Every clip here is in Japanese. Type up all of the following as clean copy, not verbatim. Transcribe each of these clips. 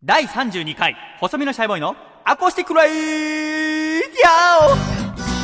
第32回細身のシャイボーイのアコースティックライディオ。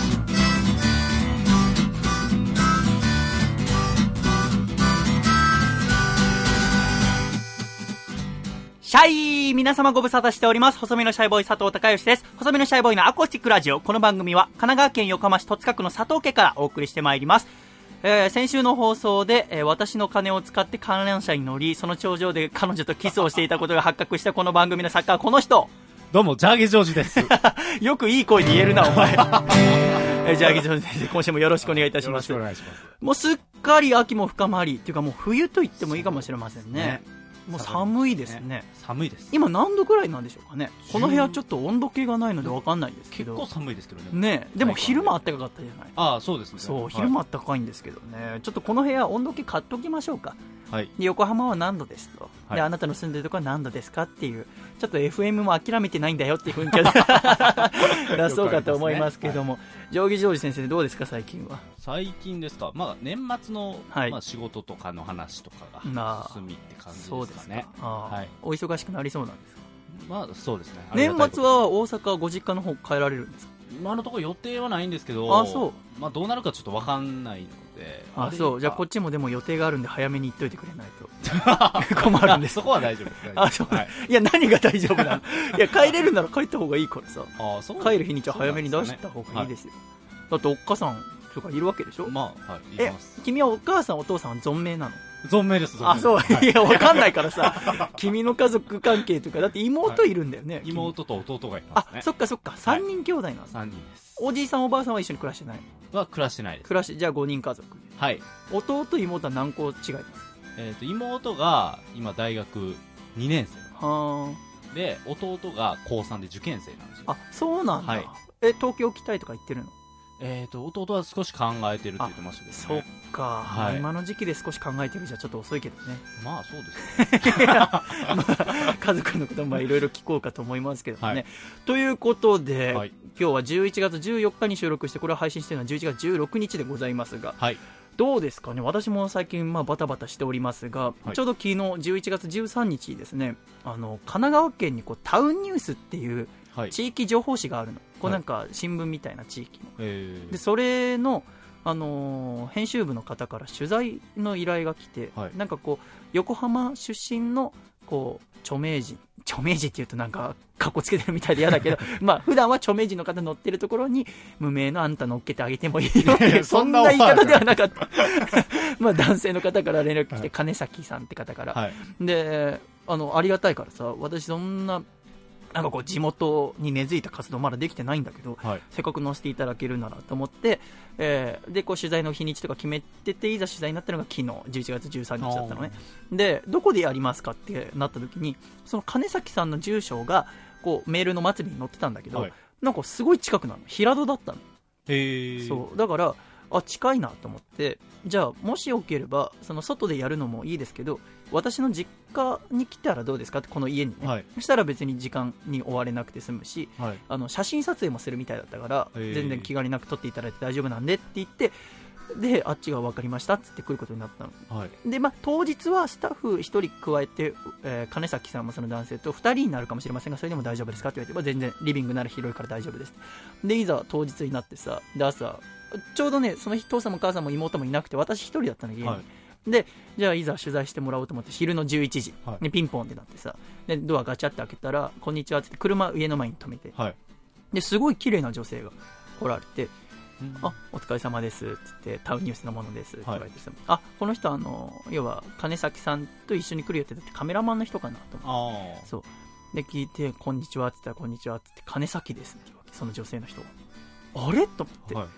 シャイ皆様ご無沙汰しております。細身のシャイボーイ佐藤孝義です。細身のシャイボーイのアコースティックラジオ。この番組は神奈川県横浜市戸塚区の佐藤家からお送りしてまいります。先週の放送で、私の金を使って観覧車に乗り、その頂上で彼女とキスをしていたことが発覚したこの番組の作家はこの人。 どうもジャーゲジョージです。 よくいい声で言えるなお前。ジャーゲジョージ先生、今週もよろしくお願いいたします。 よろしくお願いします。もうすっかり秋も深まりっていうか、もう冬と言ってもいいかもしれませんね。もう寒いですね。 寒いです。 今何度くらいなんでしょうかね。この部屋ちょっと温度計がないので分かんないんですけど、 結構寒いですけどね。 ね、でも昼間あったかかったじゃない。 ああ、そうですね。 そう、昼間あったかいんですけどね。ちょっとこの部屋温度計買っときましょうか。 はい。 で横浜は何度ですと、 はい、 であなたの住んでるところは何度ですかっていう、ちょっと FM も諦めてないんだよっていう雰囲気を出そうかと思いますけども、ジョージ先生どうですか最近は。 最近ですか、まあ、年末の、 はい仕事とかの話とかが進みって感じですかね。そうですか。 はい、お忙しくなりそうなんですか。 まあそうですね。 年末は大阪ご実家の方帰られるんですか。 今のところ予定はないんですけど、 あ、そう、 まあ、どうなるかちょっと分かんないので。 あ、そう、じゃあこっちもでも予定があるんで早めに言っといてくれないと困るんです。 そこは大丈夫です。 あ、そう、はい、いや何が大丈夫なの。いや帰れるなら帰った方がいいからさ。 あ、そう、 帰る日にちは早めに出した方がいいですよ。だっておっかさんとかいるわけでしょ。 まあ、はい、います。 君はお母さんお父さんは存命なの。 存命です。 あ、そう、いや分かんないからさ。君の家族関係とかだって妹いるんだよね。 妹と弟がいますね。 あ、そっかそっか、3人兄弟なの。 3人です。 おじいさんおばあさんは一緒に暮らしてない。 は暮らしてないです。 暮らして、じゃあ5人家族。 はい。 弟妹は何個違います。 妹が今大学2年生はで、弟が高3で受験生なんですよ。 あ、そうなんだ。はい、東京来たいとか言ってるの。 弟は少し考えてるって言ってましたけどね。 そっか、はい、今の時期で少し考えてるじゃちょっと遅いけどね。まあそうですね。まあ、家族のこともいろいろ聞こうかと思いますけどね、はい、ということで、はい、今日は11月14日に収録して、これを配信しているのは11月16日でございますが、はい、どうですかね。私も最近バタバタしておりますが、はい、ちょうど昨日11月13日にですね、神奈川県にタウンニュースっていう地域情報誌があるの。こうなんか新聞みたいな地域の、でそれの、編集部の方から取材の依頼が来て、はい、なんかこう横浜出身の著名人っていうとなんかかっこつけてるみたいで嫌だけどまあ普段は著名人の方乗ってるところに無名のあんた乗っけてあげてもいいよっていうそんな言い方ではなかったまあ男性の方から連絡来て、はい、金崎さんって方から、はい、でありがたいからさ、私そんななんか地元に根付いた活動まだできてないんだけど、はい、せっかく載せていただけるならと思って、で取材の日にちとか決めてて、いざ取材になったのが昨日11月13日だったのね。でどこでやりますかってなった時に、その金崎さんの住所がメールの末尾に載ってたんだけど、はい、なんかすごい近くなの、平戸だったの。そうだから近いなと思って、じゃあもしよければその外でやるのもいいですけど、私の実家に来たらどうですかって、この家にね、はい、そしたら別に時間に追われなくて済むし、はい、写真撮影もするみたいだったから、全然気兼ねなく撮っていただいて大丈夫なんでって言って、であっちが分かりましたって言って来ることになったの、はい、で当日はスタッフ1人加えて、金崎さんもその男性と2人になるかもしれませんが、それでも大丈夫ですかって言われて、全然リビングなら広いから大丈夫です。でいざ当日になってさ、で朝ちょうどね、その日父さんも母さんも妹もいなくて、私1人だったの家に、はい、でじゃあいざ取材してもらおうと思って、昼の11時、はい、ピンポンってなってさ、でドアガチャって開けたら、こんにちはって車家の前に止めて、はい、ですごい綺麗な女性が来られて、お疲れ様ですって言って、タウンニュースのものですって言われてさ、はい、この人要は金崎さんと一緒に来る予定だってカメラマンの人かなと思って、そうで聞いて、こんにちはって言ったら、こんにちはって言って、金崎ですって言うわけ、その女性の人が。あれと思って、はい、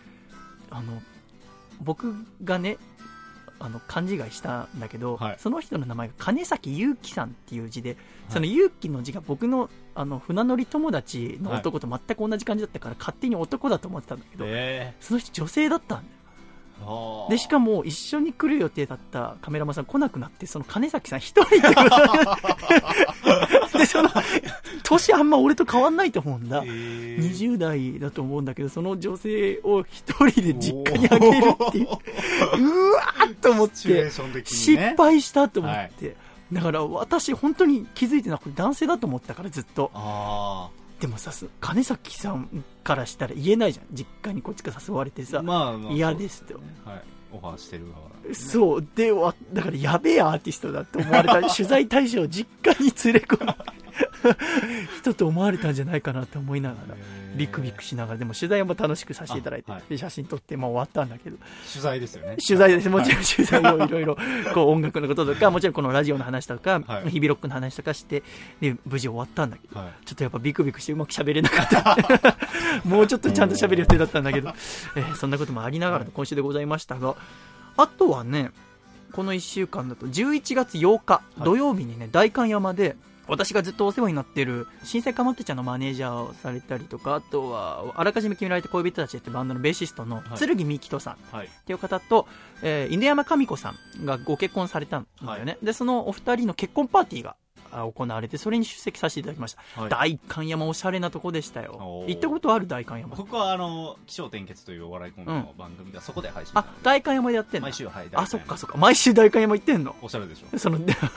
僕がね勘違いしたんだけど、はい、その人の名前が金崎祐樹さんっていう字で、はい、その祐樹の字が僕の船乗り友達の男と全く同じ感じだったから、勝手に男だと思ってたんだけど、その人女性だったんだよ。でしかも一緒に来る予定だったカメラマンさん来なくなって、その金崎さん一人ってことで、その年あんま俺と変わんないと思うんだ、20代だと思うんだけど、その女性を一人で実家にあげるっていううわーっと思って、失敗したと思って、 だから私本当に気づいてなくて男性だと思ったからずっと。でもさ、金崎さんからしたら言えないじゃん、実家にこっちから誘われてさ、嫌ですと、 はい、オファーしてる側、 ね、そうでだからやべえアーティストだと思われた取材対象を実家に連れ込む人と思われたんじゃないかなと思いながらビクビクしながら、でも取材も楽しくさせていただいて、はい、で写真撮って終わったんだけど、 取材ですよね。 取材です、もちろん取材をいろいろ音楽のこととかもちろんこのラジオの話とか、はい、日々ロックの話とかしてで無事終わったんだけど、はい、ちょっとやっぱビクビクしてうまく喋れなかったもうちょっとちゃんと喋る予定だったんだけど、そんなこともありながらの今週でございましたが、あとはね、この1週間だと11月8日土曜日にね、代官山で私がずっとお世話になっている新生かまってちゃんのマネージャーをされたりとか、あとはあらかじめ決められた恋人たちってバンドのベーシストの剣美希人さんっていう方と、犬山神子さんがご結婚されたんだよね、でそのお二人の結婚パーティーが行われて、それに出席させていただきました、代官山おしゃれなとこでしたよ。行ったことある？代官山。 僕は起承転結というお笑いコンビの番組がそこで配信、 代官山でやってんの？ 毎週、はい、 そっかそっか、毎週代官山行ってんの？ おしゃれでしょ。 その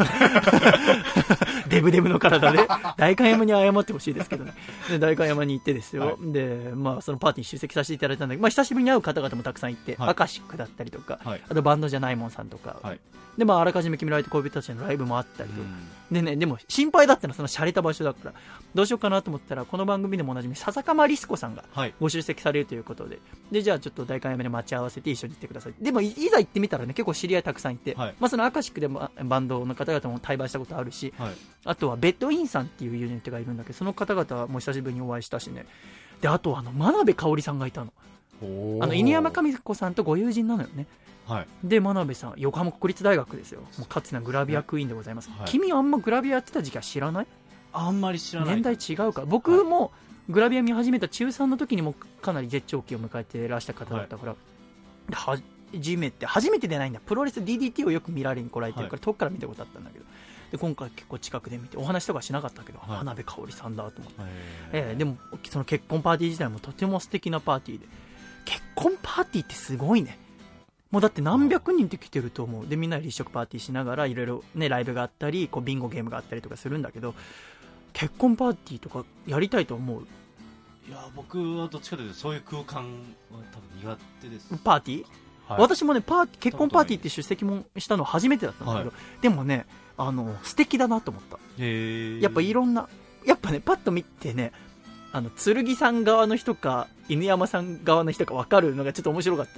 デブデブの体で代官山に謝ってほしいですけどね。で代官山に行ってですよ、でそのパーティーに出席させていただいたんだけど、久しぶりに会う方々もたくさんいて、アカシックだったりとか、あとバンドじゃないもんさんとか、であらかじめ決められた恋人たちのライブもあったりと、でね、でも心配だったのはその洒落た場所だからどうしようかなと思ったら、この番組でもおなじみ笹かまりすこさんがご出席されるということで、でじゃあちょっと代官山で待ち合わせて一緒に行ってください。でもいざ行ってみたらね、結構知り合いたくさんいて、そのアカシックでもバンドの方々も対バンしたことあるし、あとはベッドインさんっていうユニットがいるんだけど、その方々も久しぶりにお会いしたしね。であとは真鍋かおりさんがいたの。犬山神子さんとご友人なのよね。で真鍋さん横浜国立大学ですよ。もうかつてのグラビアクイーンでございます、君あんまグラビアやってた時期は知らない？ あんまり知らない。 年代違うから。僕もグラビア見始めた中3の時にもかなり絶頂期を迎えていらした方だったから、初めてでないんだ、プロレス DDT をよく見られに来られてるから、遠くから見たことあったんだけど、で今回結構近くで見てお話とかしなかったけど、真鍋かおりさんだと思って、でもその結婚パーティー自体もとても素敵なパーティーで、結婚パーティーってすごいね。もうだって何百人って来てると思う。でみんなで立食パーティーしながらいろいろね、ライブがあったりビンゴゲームがあったりとかするんだけど、結婚パーティーとかやりたいと思う？ いや僕はどっちかというとそういう空間は多分苦手です。 パーティー、私もね結婚パーティーって出席もしたの初めてだったんだけど、でもね素敵だなと思った。やっぱいろんな、やっぱねパッと見てね、剣さん側の人か犬山さん側の人か分かるのがちょっと面白かった。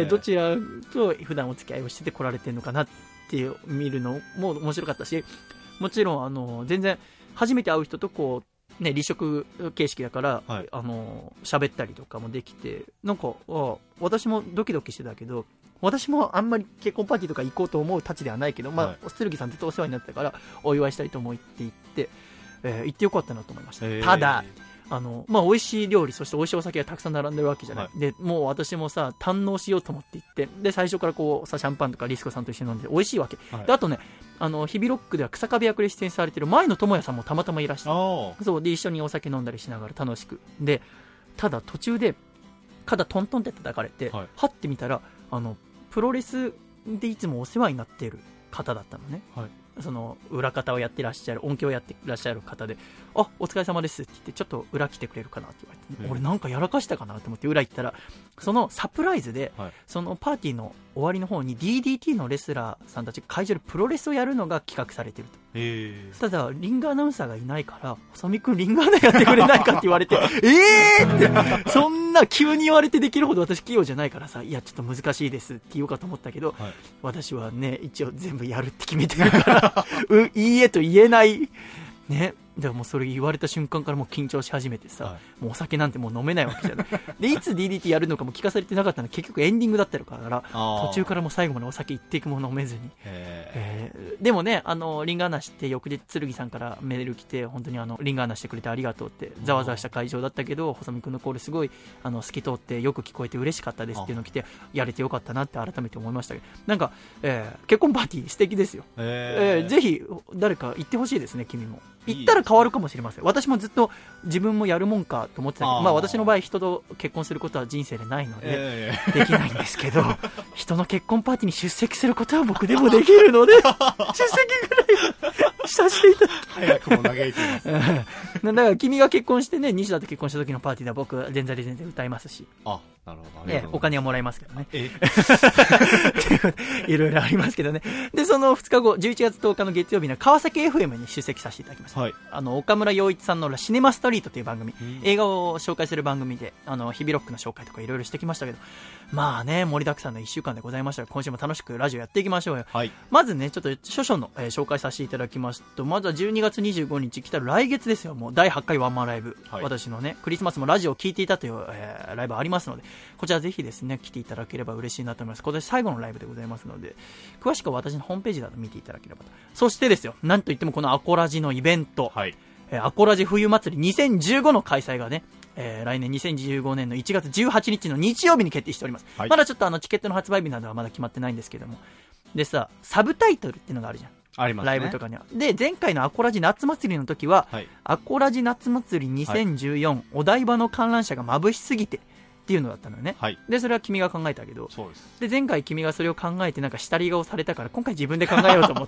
どちらと普段お付き合いをしてて来られてるのかなって見るのも面白かったし、もちろん全然初めて会う人と立食形式だから、喋ったりとかもできて、なんか私もドキドキしてたけど、私もあんまり結婚パーティーとか行こうと思うたちではないけど、剣さんずっとお世話になってたからお祝いしたいと思って行って、行ってよかったなと思いました。ただ美味しい料理、そして美味しいお酒がたくさん並んでるわけじゃない、でもう私もさ堪能しようと思って行って、で最初からシャンパンとかリスコさんと一緒に飲んで美味しいわけ、であとね日々ロックでは草壁役で出演されてる前野智也さんもたまたまいらして、そうで一緒にお酒飲んだりしながら楽しくで、ただ途中で肩トントンって叩かれて、はって見たらプロレスでいつもお世話になっている方だったのね、その裏方をやってらっしゃる、音響をやってらっしゃる方で、お疲れ様ですって言って、ちょっと裏来てくれるかなって言われて、俺なんかやらかしたかなと思って裏行ったら、そのサプライズで、そのパーティーの終わりの方に DDT のレスラーさんたちが会場でプロレスをやるのが企画されてると。ただリングアナウンサーがいないから、細見くんリングアナやってくれないかって言われてってそんな急に言われてできるほど私器用じゃないからさ、いやちょっと難しいですって言おうかと思ったけど、私はね一応全部やるって決めてるからいいえと言えないね。でもそれ言われた瞬間からもう緊張し始めてさ、もうお酒なんてもう飲めないわけじゃないでいつ DDT やるのかも聞かされてなかったの、結局エンディングだったから途中からもう最後までお酒一滴も飲めずに、でもねリングアナして翌日剣さんからメール来て、本当にリングアナしてくれてありがとうって、ざわざわした会場だったけど細見くんのコールすごい透き通ってよく聞こえて嬉しかったですっていうのを来て、やれてよかったなって改めて思いましたけど、なんか、結婚パーティー素敵ですよ、ぜひ誰か行ってほしいですね。君も行ったら変わるかもしれません。私もずっと自分もやるもんかと思ってたけど、まあ私の場合人と結婚することは人生でないので、できないんですけど、人の結婚パーティーに出席することは僕でもできるので、出席ぐらいさせていただき早くも嘆いています。 だから君が結婚してね、西田と結婚した時のパーティーでは僕、前座で全然歌いますし。 あ、なるほど。 お金はもらいますけどね。いろいろありますけどね。で、その2日後、11月10日の月曜日の川崎 FM に出席させていただきました。はい、岡村陽一さんのシネマストリートという番組、映画を紹介する番組で、日々ロックの紹介とかいろいろしてきましたけど、まあね、盛りだくさんの1週間でございましたが、今週も楽しくラジオやっていきましょうよ。はい、まずね、ちょっと書書の、紹介させていただきますと、まずは12月25日、来たら来月ですよ、もう第8回ワンマンライブ。はい、私のね、クリスマスもラジオを聞いていたという、ライブありますので、こちらぜひですね、来ていただければ嬉しいなと思います。今年最後のライブでございますので、詳しくは私のホームページなど見ていただければと。そしてですよ、なんといってもこのアコラジのイベント、はい、アコラジ冬祭り2015の開催がね、来年2015年の1月18日の日曜日に決定しております。はい、まだちょっとチケットの発売日などはまだ決まってないんですけども。でさ、サブタイトルっていうのがあるじゃん。 ありますね。 ライブとかには。で、前回のアコラジ夏祭りの時は、はい、アコラジ夏祭り2014、はい、お台場の観覧車が眩しすぎてっていうのだったのよね。はい、で、それは君が考えたけど、そうです。で、前回君がそれを考えてなんか下り顔されたから、今回自分で考えようと思って、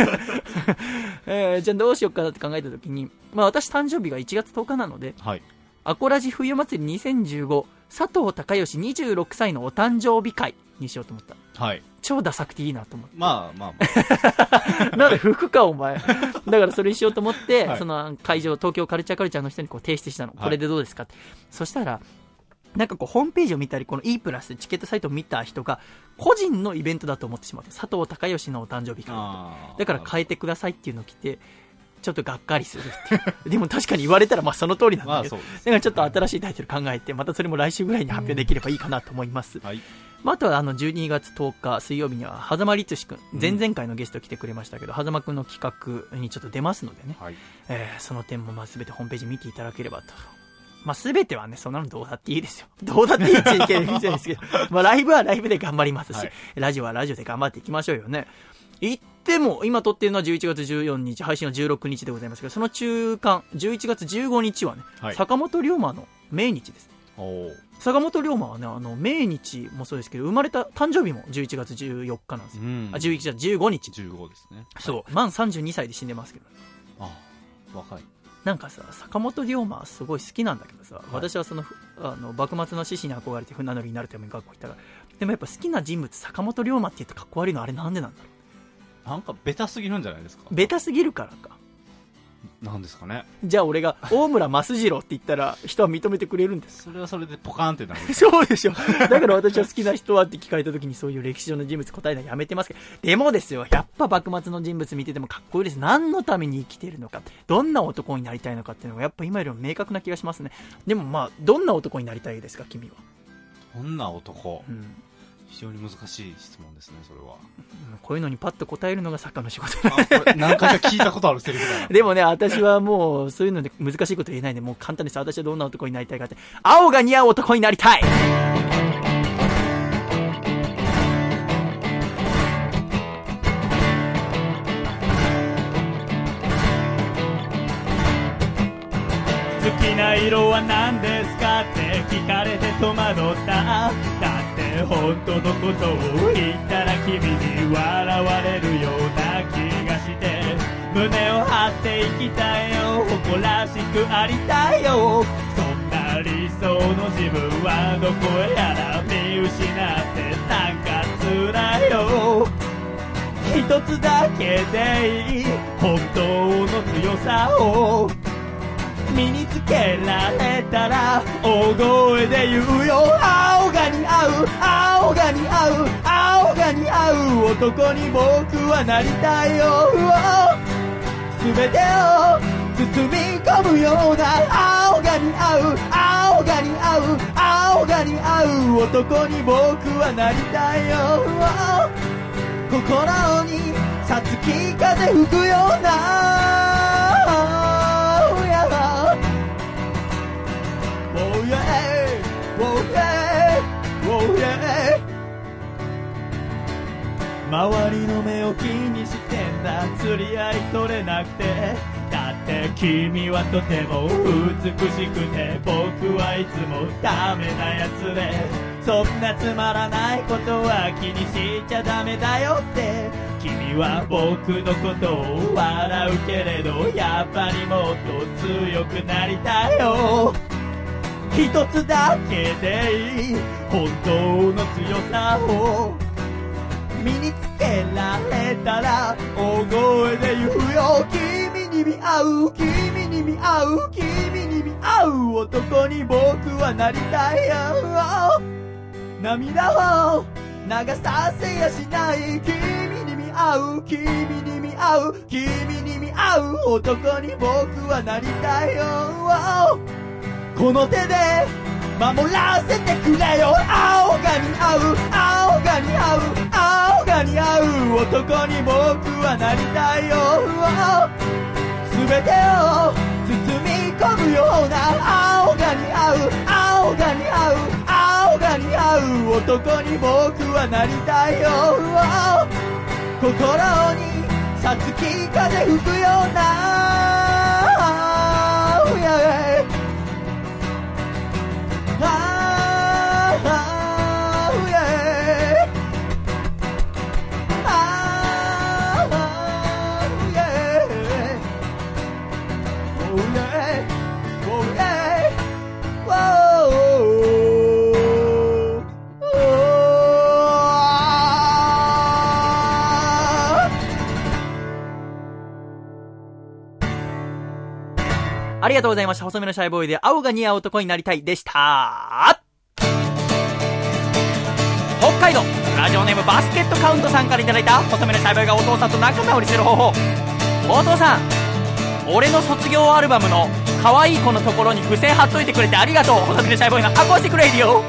じゃあどうしようかなって考えた時に、まあ私誕生日が1月10日なので、はい、アコラジ冬祭り2015佐藤孝義26歳のお誕生日会にしようと思った。はい。超ダサくていいなと思って。まあ。なんで服かお前。だからそれにしようと思って、はい、その会場、東京カルチャーの人にこう提出したの。これでどうですかって。はい、そしたら、なんかこうホームページを見たり、この E プラスチケットサイトを見た人が、個人のイベントだと思ってしまって、佐藤孝義のお誕生日会だから変えてくださいっていうのを来て、ちょっとがっかりするってでも確かに言われたらまあその通りなんだけど、だからちょっと新しいタイトル考えて、またそれも来週ぐらいに発表できればいいかなと思います。はい、まあ、あとは12月10日水曜日には狭間律史くん、前々回のゲスト来てくれましたけど、狭間くんの企画にちょっと出ますのでね、はい、その点もまあ全てホームページ見ていただければと。まあ、全てはね、そんなのどうだっていいですよ。どうだっていいっていけるみたいですけど、まあ、ライブはライブで頑張りますし、はい、ラジオはラジオで頑張っていきましょうよね。言っても、今撮っているのは11月14日、配信は16日でございますけど、その中間、11月15日はね、はい、坂本龍馬の命日です。坂本龍馬はね、命日もそうですけど、生まれた誕生日も11月14日なんですよ。11月15日。 15ですね。 そう。はい、満32歳で死んでますけどね。 ああ、若い。 なんかさ、坂本龍馬すごい好きなんだけどさ、はい、私はその幕末の志士に憧れて船乗りになるために学校行ったから、でもやっぱ好きな人物坂本龍馬って言うとかっこ悪いのあれなんでなんだろう。 なんかベタすぎるんじゃないですか。 ベタすぎるからか。 なんですかね。 じゃあ俺が大村益次郎って言ったら人は認めてくれるんです。 それはそれでポカーンってなる。 そうでしょ。だから私は好きな人はって聞かれた時にそういう歴史上の人物答えるのやめてますけど、でもですよ、やっぱ幕末の人物見ててもかっこいいです。何のために生きてるのか、どんな男になりたいのかっていうのがやっぱ今よりも明確な気がしますね。でもまあどんな男になりたいですか君は。 どんな男、非常に難しい質問ですね、それは。 こういうのにパッと答えるのが作家の仕事。 何回か聞いたことあるセリフだな。 でもね、私はもうそういうので難しいこと言えないんで、もう簡単です。私はどんな男になりたいかって、青が似合う男になりたい。 好きな色は何ですかって聞かれて戸惑った。だって本当のことを言ったら君に笑われるような気がして、胸を張って生きたいよ、誇らしくありたいよ。そんな理想の自分はどこへやら見失ってなんか辛いよ。一つだけでいい本当の強さを身につけられたら大声で言うよ。青が似合う、青が似合う、青が似合う男に僕はなりたいよ。全てを包み込むような青が似合う、青が似合う、青が似合う男に僕はなりたいよ。心にさつき風吹くような周りの目を気にしてんだ、釣り合い取れなくて。だだって君はとても美しくて僕はいつもダメなやつで、そんなつまらないことは気にしちゃダメだよって。君は僕のことを笑うけれどやっぱりもっと強くなりたいよ。一つだけでいい本当の強さを身につけられたら大声で言うよ。君に見合う君に見合う君に見合う男に僕はなりたいよ。涙を流させやしない君に見合う君に見合う君に見合う男に僕はなりたいよ。この手で守らせてくれよ。青が似合う青が似合う青が似合う男に僕はなりたいよ。全てを包み込むような青が似合う青が似合う青が似合う男に僕はなりたいよ。心にさつき風吹くようなありがとうございました。細めのシャイボーイで青が似合う男になりたいでした。北海道ラジオネームバスケットカウントさんからいただいた細めのシャイボーイがお父さんと仲直りする方法。お父さん、俺の卒業アルバムの可愛い子のところに付箋貼っといてくれてありがとう。細めのシャイボーイのアコースティックレディオ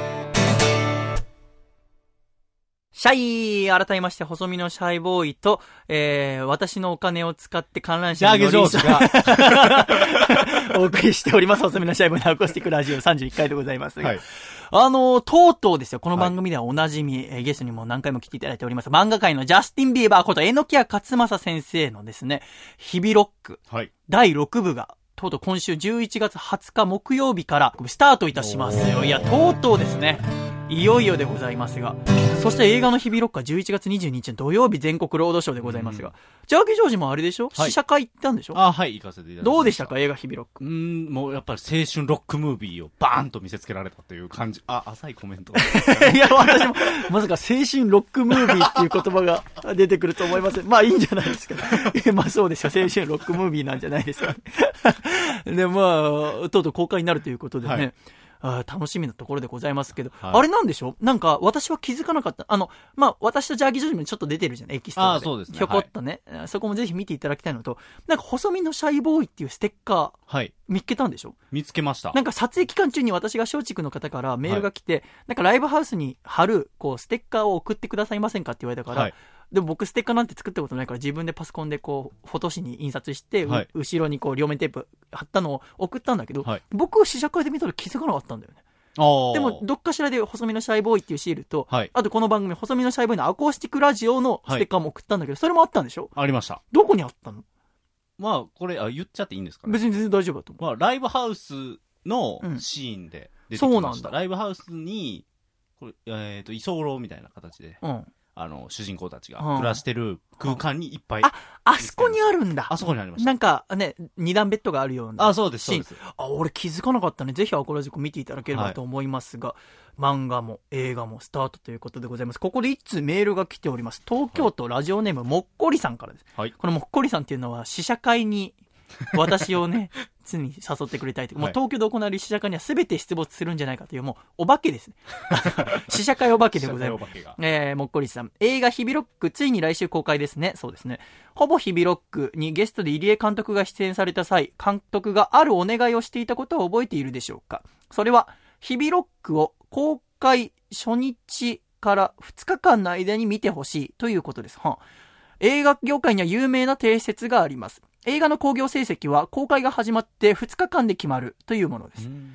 シャイ。改めまして細身のシャイボーイと、私のお金を使って観覧車に乗りがお送りしております細身のシャイボーイのアコースティックラジオ31回でございますが、はい、とうとうですよ、この番組ではおなじみ、ゲストにも何回も来ていただいております漫画界のジャスティン・ビーバーこと榎谷勝正先生のですね、日々ロック、はい、第6部がとうとう今週11月20日木曜日からスタートいたしますよ。いや、とうとうですね、いよいよでございますが、そして映画の日々ロックは11月22日の土曜日全国ロードショーでございますが、ジャーキージョージもあれでしょ、はい、試写会行ったんでしょ。 はい、行かせていただきました。 どうでしたか、映画日々ロック。 もうやっぱり青春ロックムービーをバーンと見せつけられたという感じ。浅いコメント。 いや、私もまさか青春ロックムービーっていう言葉が出てくると思いません。まあいいんじゃないですか。まあそうですよ、青春ロックムービーなんじゃないですか。で、まあとうとう公開になるということでね、はい、楽しみなところでございますけど、はい、あれなんでしょ、なんか私は気づかなかった。まあ私とジャーキージョージもちょっと出てるじゃん、エキストラで。 そうですね。 ひょこっとね、はい、そこもぜひ見ていただきたいのと、なんか細身のシャイボーイっていうステッカー、はい、見つけたんでしょ。 見つけました。 なんか撮影期間中に私が松竹の方からメールが来て、はい、なんかライブハウスに貼るこうステッカーを送ってくださいませんかって言われたから、はい、でも僕ステッカーなんて作ったことないから自分でパソコンでこうフォト紙に印刷して、はい、後ろにこう両面テープ貼ったのを送ったんだけど、はい、僕試写会で見たら気づかなかったんだよね。でもどっかしらで細身のシャイボーイっていうシールと、はい、あとこの番組細身のシャイボーイのアコースティックラジオのステッカーも送ったんだけど、それもあったんでしょ。 ありました。 どこにあったの。 まあこれ言っちゃっていいんですかね。 別に全然大丈夫だと思う。 まあライブハウスのシーンで出てきました、そうなんだ。ライブハウスにこれ居候みたいな形で、主人公たちが暮らしてる空間にいっぱい、 あそこにあるんだ。 あそこにありました。 なんかね、二段ベッドがあるような。 そうです、そうです。 俺気づかなかったね。ぜひアコラジコ見ていただければと思いますが、はい、漫画も映画もスタートということでございます。ここで一通メールが来ております。東京都ラジオネームもっこりさんからです。はい、このもっこりさんっていうのは試写会に私をね、常に誘ってくれたいという、もう東京で行われる試写会には全て出没するんじゃないかという、もうお化けですね。試写会お化けでございます。もっこりさん、映画日々ロックついに来週公開ですね。そうですね。ほぼ日々ロックにゲストで入江監督が出演された際、監督があるお願いをしていたことを覚えているでしょうか。それは日々ロックを公開初日から2日間の間に見てほしいということです。映画業界には有名な定説があります。映画の興行成績は公開が始まって2日間で決まるというものです。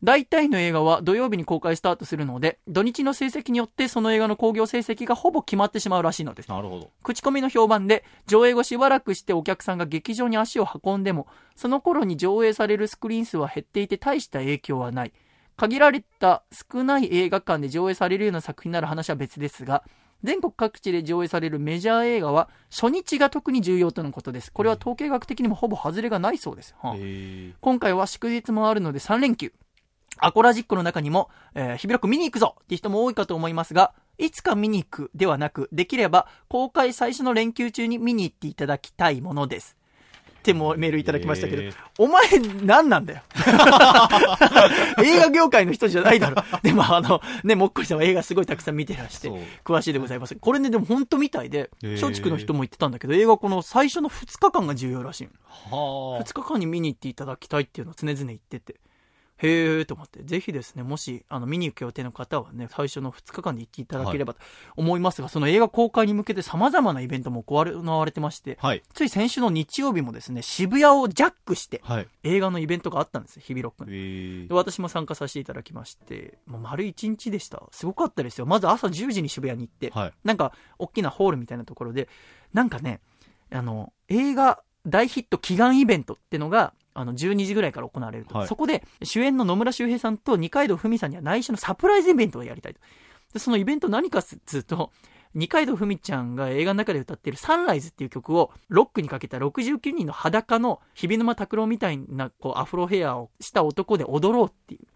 大体の映画は土曜日に公開スタートするので、土日の成績によってその映画の興行成績がほぼ決まってしまうらしいのです。 なるほど。 口コミの評判で、上映後しばらくしてお客さんが劇場に足を運んでも、その頃に上映されるスクリーン数は減っていて大した影響はない。限られた少ない映画館で上映されるような作品なら話は別ですが、全国各地で上映されるメジャー映画は初日が特に重要とのことです。これは統計学的にもほぼ外れがないそうです。今回は祝日もあるので3連休。アコラジックの中にも、日比ロック見に行くぞっていう人も多いかと思いますが、いつか見に行くではなく、できれば公開最初の連休中に見に行っていただきたいものです。ってもメールいただきましたけど、お前何なんだよ。映画業界の人じゃないだろ。でももっこりさんは映画すごいたくさん見てらして、詳しいでございます。これね、でも本当みたいで、松竹の人も言ってたんだけど、映画この最初の2日間が重要らしい。2日間に見に行っていただきたいっていうのを常々言ってて、へーと思って、ぜひですね、もし見に行く予定の方はね、最初の2日間で行っていただければと思いますが、その映画公開に向けて様々なイベントも行われてまして、つい先週の日曜日もですね、渋谷をジャックして、映画のイベントがあったんですよ、日比ロックで。私も参加させていただきまして、もう丸1日でした。すごかったですよ。まず朝10時に渋谷に行って、なんか大きなホールみたいなところで、なんかね、映画大ヒット祈願イベントってのが12時ぐらいから行われると、そこで主演の野村周平さんと二階堂ふみさんには内緒のサプライズイベントをやりたいと。でそのイベント何かすると、二階堂ふみちゃんが映画の中で歌っているサンライズっていう曲をロックにかけた69人の裸の日比沼拓郎みたいなアフロヘアをした男で踊ろうっていう。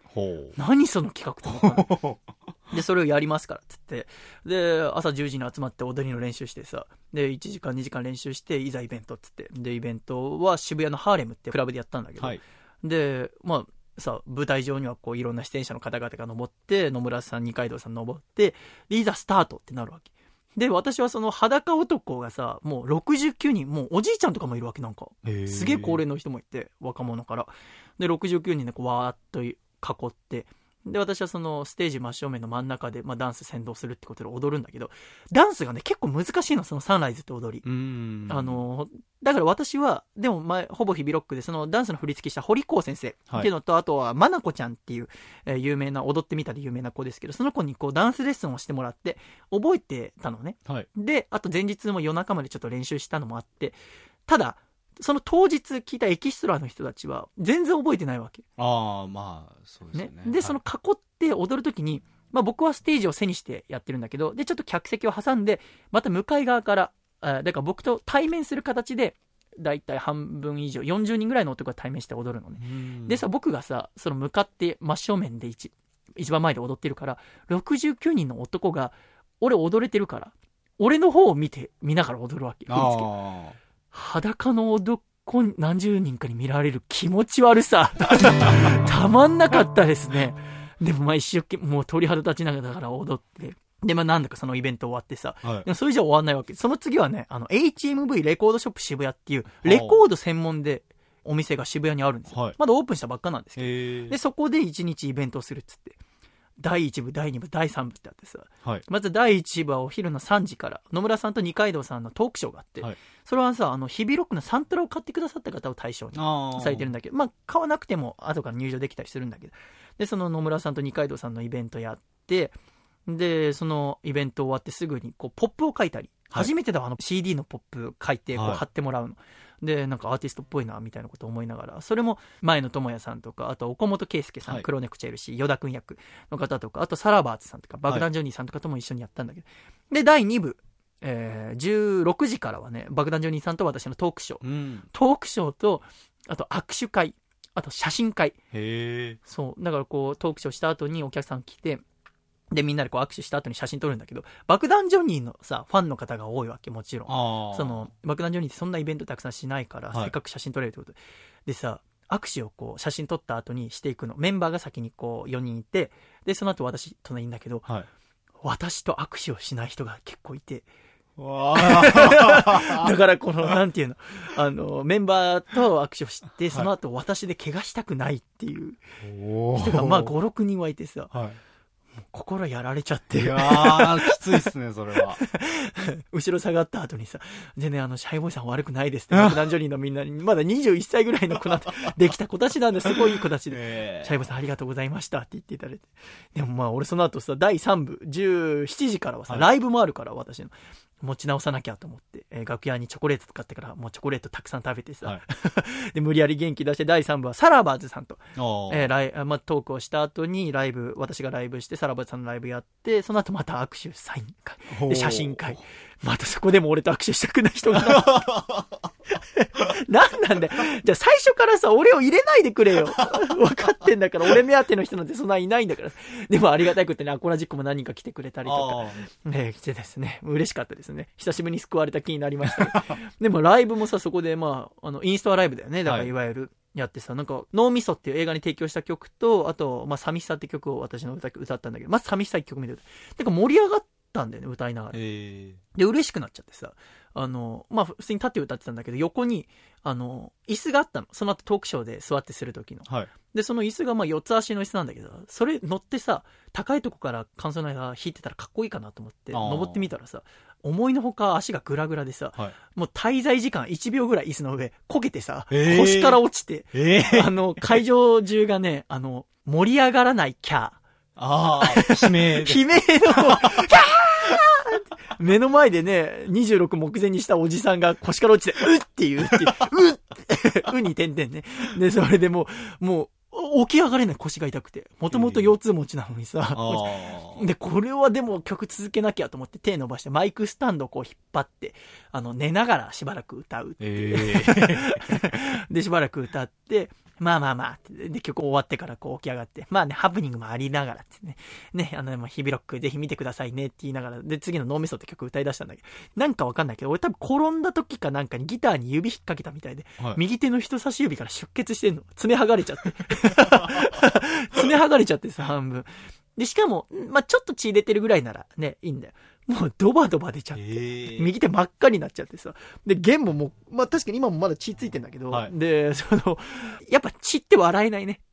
何その企画と思ったの。で、それをやりますからって言って、で、朝10時に集まって踊りの練習してさ、で、1時間2時間練習して、いざイベントって言って、で、イベントは渋谷のハーレムってクラブでやったんだけど、で、まあ、さ、舞台上にはこういろんな出演者の方々が登って、野村さん、二階堂さん登って、で、いざスタートってなるわけ。で、私はその裸男がさ、もう69人、もうおじいちゃんとかもいるわけなんか。すげえ高齢の人もいて、若者から。で、69人でこうわーっと囲って、で、私はそのステージ真正面の真ん中で、ダンス先導するってことで踊るんだけど、ダンスがね、結構難しいの、そのサンライズって踊り。だから私は、でもほぼ日々ロックで、そのダンスの振り付けした堀光先生っていうのと、あとは、まなこちゃんっていう、有名な、踊ってみたで有名な子ですけど、その子にこうダンスレッスンをしてもらって、覚えてたのね。で、あと前日も夜中までちょっと練習したのもあって、ただ、その当日聞いたエキストラの人たちは全然覚えてないわけ。 そうですね。 で、その囲って踊るときに、僕はステージを背にしてやってるんだけど、で、ちょっと客席を挟んで、また向かい側から、だから僕と対面する形で、だいたい半分以上、40人ぐらいの男が対面して踊るのね。でさ、僕がさ、その向かって真正面で一番前で踊ってるから、69人の男が、俺踊れてるから、俺の方を見ながら踊るわけ。裸の男何十人かに見られる気持ち悪さたまんなかったですね。でも一生懸命もう鳥肌立ちながら踊って、でなんだかそのイベント終わってさ、でもそれじゃ終わんないわけ。その次はね、HMV レコードショップ渋谷っていうレコード専門でお店が渋谷にあるんですよ。まだオープンしたばっかなんですけど、でそこで1日イベントをするっつって、第1部、第2部、第3部ってあってさ、まず第1部はお昼の3時から野村さんと二階堂さんのトークショーがあって、それはさ、日々ロックのサントラを買ってくださった方を対象にされてるんだけど、買わなくても後から入場できたりするんだけど、でその野村さんと二階堂さんのイベントやって、でそのイベント終わってすぐにこうポップを書いたり、初めてだCD のポップ書いてこう貼ってもらうの、でなんかアーティストっぽいなみたいなことを思いながら、それも前野智也さんとか、あと岡本圭介さん、黒猫チェルシー、与田君役の方とか、あとサラバーツさんとか爆弾ジョニーさんとかとも一緒にやったんだけど、で第2部、16時からはね、爆弾ジョニーさんと私のトークショー、トークショーと、あと握手会、あと写真会。そうだからこうトークショーした後にお客さん来て、でみんなでこう握手した後に写真撮るんだけど、爆弾ジョニーのさファンの方が多いわけ。もちろんその爆弾ジョニーってそんなイベントたくさんしないから、せっかく写真撮れるってことでさ、握手をこう写真撮った後にしていくの。メンバーが先にこう4人いて、でその後私隣いんだけど、私と握手をしない人が結構いて、だからこのなんていうの、メンバーと握手をして、その後私で怪我したくないっていう人が5、6人はいてさ、 心やられちゃって。 いやー、きついっすね、それは。 後ろ下がった後にさ、でね、シャイボーイさん悪くないですって、男女人のみんなに、まだ21歳ぐらいの子なんて、できた子たちなんですごいいい子たちで、シャイボーイさんありがとうございましたって言っていただいて。でもまあ、俺その後さ、第3部、17時からはさ、ライブもあるから、私の。持ち直さなきゃと思って、楽屋にチョコレート使ってからもうチョコレートたくさん食べてさ、はい、で無理やり元気出して第3部はサラバーズさんと、トークをした後に私がライブしてサラバーズさんのライブやって、その後また握手サイン会で写真会、またそこでも俺と握手したくない人がなんなんだよ。じゃあ最初からさ、俺を入れないでくれよ。分かってんだから、俺目当ての人なんてそんないないんだから。でもありがたくてね、アコラジックも何人か来てくれたりとか、来てですね、嬉しかったですね。久しぶりに救われた気になりましたけど。でもライブもさ、そこでまあ、インストアライブだよね。だからいわゆる、やってさ、なんか、脳みそっていう映画に提供した曲と、あと、まあ、寂しさって曲を私の歌ったんだけど、まず寂しさって曲見ててか盛り上がったんだよね、歌いながら。で、嬉しくなっちゃってさ、まあ、普通に立って歌ってたんだけど、横に、椅子があったの。その後トークショーで座ってする時の。はい。で、その椅子がまあ4つ足の椅子なんだけど、それ乗ってさ、高いとこから感想の間弾いてたらかっこいいかなと思って、登ってみたらさ、思いのほか足がグラグラでさ、はい、もう滞在時間1秒ぐらい椅子の上、こけてさ、腰から落ちて、会場中がね、盛り上がらないキャー。 ああ、悲鳴。 悲鳴の、キャー目の前でね、26目前にしたおじさんが腰から落ちて、うって言うっていう、うに点々ね。で、それでもう、起き上がれない腰が痛くて。もともと腰痛持ちなのにさ。で、これはでも曲続けなきゃと思って手伸ばしてマイクスタンドをこう引っ張って、寝ながらしばらく歌うっていう。で、しばらく歌って、まあで、曲終わってからこう起き上がって、まあね、ハプニングもありながらってね、ヒビロックぜひ見てくださいねって言いながら、で、次の脳みそって曲歌い出したんだけど、なんかわかんないけど、俺多分転んだ時かなんかにギターに指引っ掛けたみたいで、はい、右手の人差し指から出血してんの。爪剥がれちゃって。爪剥がれちゃってさ、半分。で、しかも、まあちょっと血出てるぐらいならね、いいんだよ。もうドバドバ出ちゃって、右手真っ赤になっちゃってさ、で、弦ももう、まあ確かに今もまだ血ついてんだけど、はい、で、やっぱ血って笑えないね。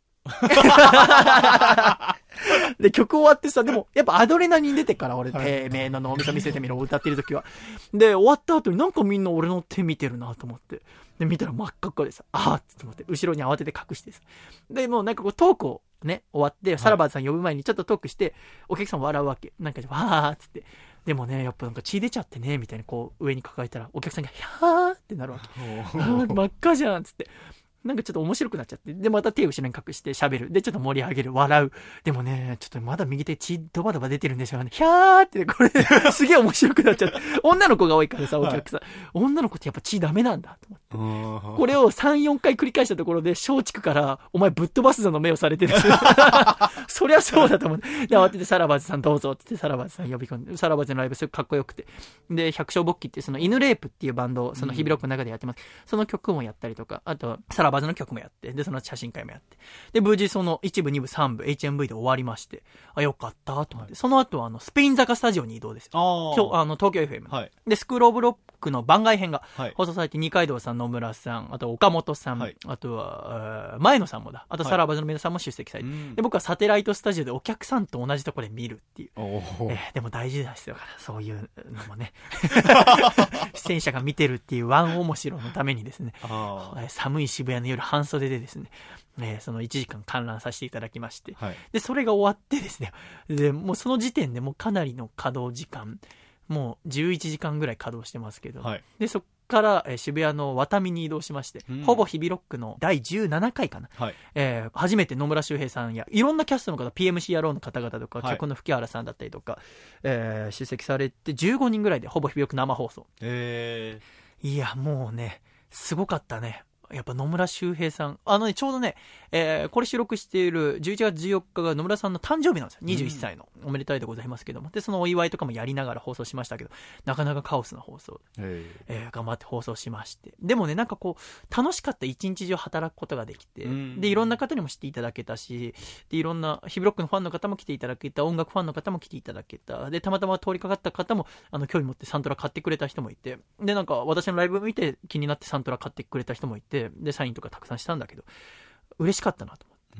で、曲終わってさ、でも、やっぱアドレナリン出てから俺、てめえの脳みそ見せてみろ、歌ってる時は。で、終わった後になんかみんな俺の手見てるなと思って。で、見たら真っ赤っかでさ、あーって思って、後ろに慌てて隠してさ。で、もうなんかこうトークをね、終わって、サラバーズさん呼ぶ前にちょっとトークして、お客さん笑うわけ。なんか、わーっつって。でもね、やっぱなんか血出ちゃってね、みたいにこう上に抱えたら、お客さんが、ひゃーってなるわけ。真っ赤じゃんっつって。なんかちょっと面白くなっちゃって。で、また手を後ろに隠して喋る。で、ちょっと盛り上げる。笑う。でもね、ちょっとまだ右手血ドバドバ出てるんですよね。ひゃーって、これ、すげえ面白くなっちゃって。女の子が多いからさ、お客さん。はい、女の子ってやっぱ血ダメなんだ、と思って。これを3、4回繰り返したところで、松竹から、お前ぶっ飛ばすぞの目をされてる。そりゃそうだと思って。で、慌ててサラバーズさんどうぞって言って、サラバーズさん呼び込んで、サラバーズのライブすごくかっこよくて。で、百姓勃起っていうその犬レープっていうバンドを、そのヒビロックの中でやってます。その曲もやったりとか、あと、サラバーズの曲もやって、で、その写真会もやって。で、無事その1部、2部、3部、HMV で終わりまして、あ、よかったと思って。はい、その後はスペイン坂スタジオに移動ですよ。今日、東京 FM。はい、で、スクールオブロックの番外編が放送されて、二階堂さん、野村さん、あと岡本さん、はい、あとは、前野さんもだ。あとサラバーズの皆さんも出席されて、はい、で、僕はサテライトスタジオでお客さんと同じところで見るっていう。でも大事ですよから、そういうのもね。出演者が見てるっていうワン面白のためにですね、寒い渋谷の夜半袖でですね、その1時間観覧させていただきまして、はい、で、それが終わってですね、で、もうその時点でもうかなりの稼働時間、もう11時間ぐらい稼働してますけど、はい、で、そっから、渋谷のワタミに移動しまして、ほぼヒビロックの第17回かな、はい、初めて野村周平さんやいろんなキャストの方、PMC 野郎の方々とか、脚本の吹原さんだったりとか、出席されて15人ぐらいでほぼヒビロック生放送。いや、もうね、すごかったね。やっぱ野村周平さん。ちょうどね、これ収録している11月14日が野村さんの誕生日なんですよ。21歳の。おめでたいでございますけども。で、そのお祝いとかもやりながら放送しましたけど、なかなかカオスな放送。頑張って放送しまして。でもね、なんかこう、楽しかった一日中働くことができて、で、いろんな方にも知っていただけたし、で、いろんなヒビロックのファンの方も来ていただけた、音楽ファンの方も来ていただけた。で、たまたま通りかかった方も、興味持ってサントラ買ってくれた人もいて、で、なんか私のライブ見て気になってサントラ買ってくれた人もいて、で、サインとかたくさんしたんだけど、嬉しかったなと思って。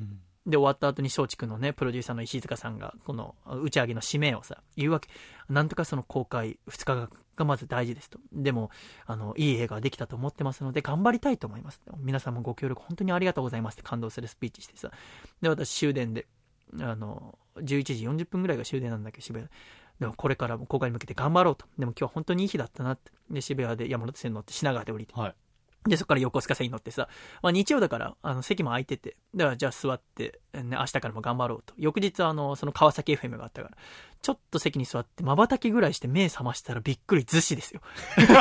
で、終わった後に松竹のね、プロデューサーの石塚さんが、この打ち上げの締めをさ、言うわけ。なんとかその公開2日がまず大事ですと。でも、いい映画ができたと思ってますので、頑張りたいと思います。皆さんもご協力本当にありがとうございますって感動するスピーチしてさ。で、私終電で、11時40分ぐらいが終電なんだけど、渋谷でもこれからも公開に向けて頑張ろうと。でも今日は本当にいい日だったなって。で、渋谷で山手線乗って品川で降りて。 はい。 で、そこから横須賀線に乗ってさ、まあ日曜だから、席も空いてて、だからじゃあ座って、ね、明日からも頑張ろうと。翌日その川崎 FM があったから、ちょっと席に座って、瞬きぐらいして目覚ましたらびっくり逗子ですよ。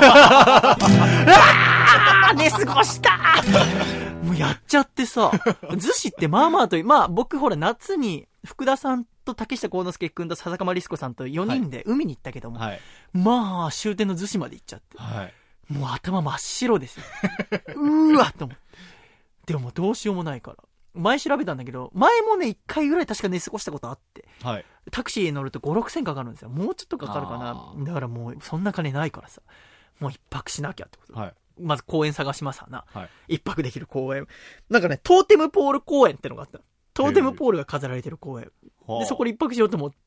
寝過ごしたもうやっちゃってさ、逗子ってまあまあと、まあ僕ほら夏に福田さんと竹下幸之助君と笹川リス子さんと4人で海に行ったけども、はい、まあ終点の逗子まで行っちゃって。はいもう頭真っ白ですよ。うーわと思って。でもどうしようもないから。前調べたんだけど、前もね、1回ぐらい確か寝過ごしたことあって。はい。タクシーに乗ると5、6千かかるんですよ。もうちょっとかかるかな。だからもう、そんな金ないからさ。もう1泊しなきゃってこと。はい。まず公園探しますわな。はい。1泊できる公園。なんかね、トーテムポール公園ってのがあった。トーテムポールが飾られてる公園。で、そこで一泊しようと思って、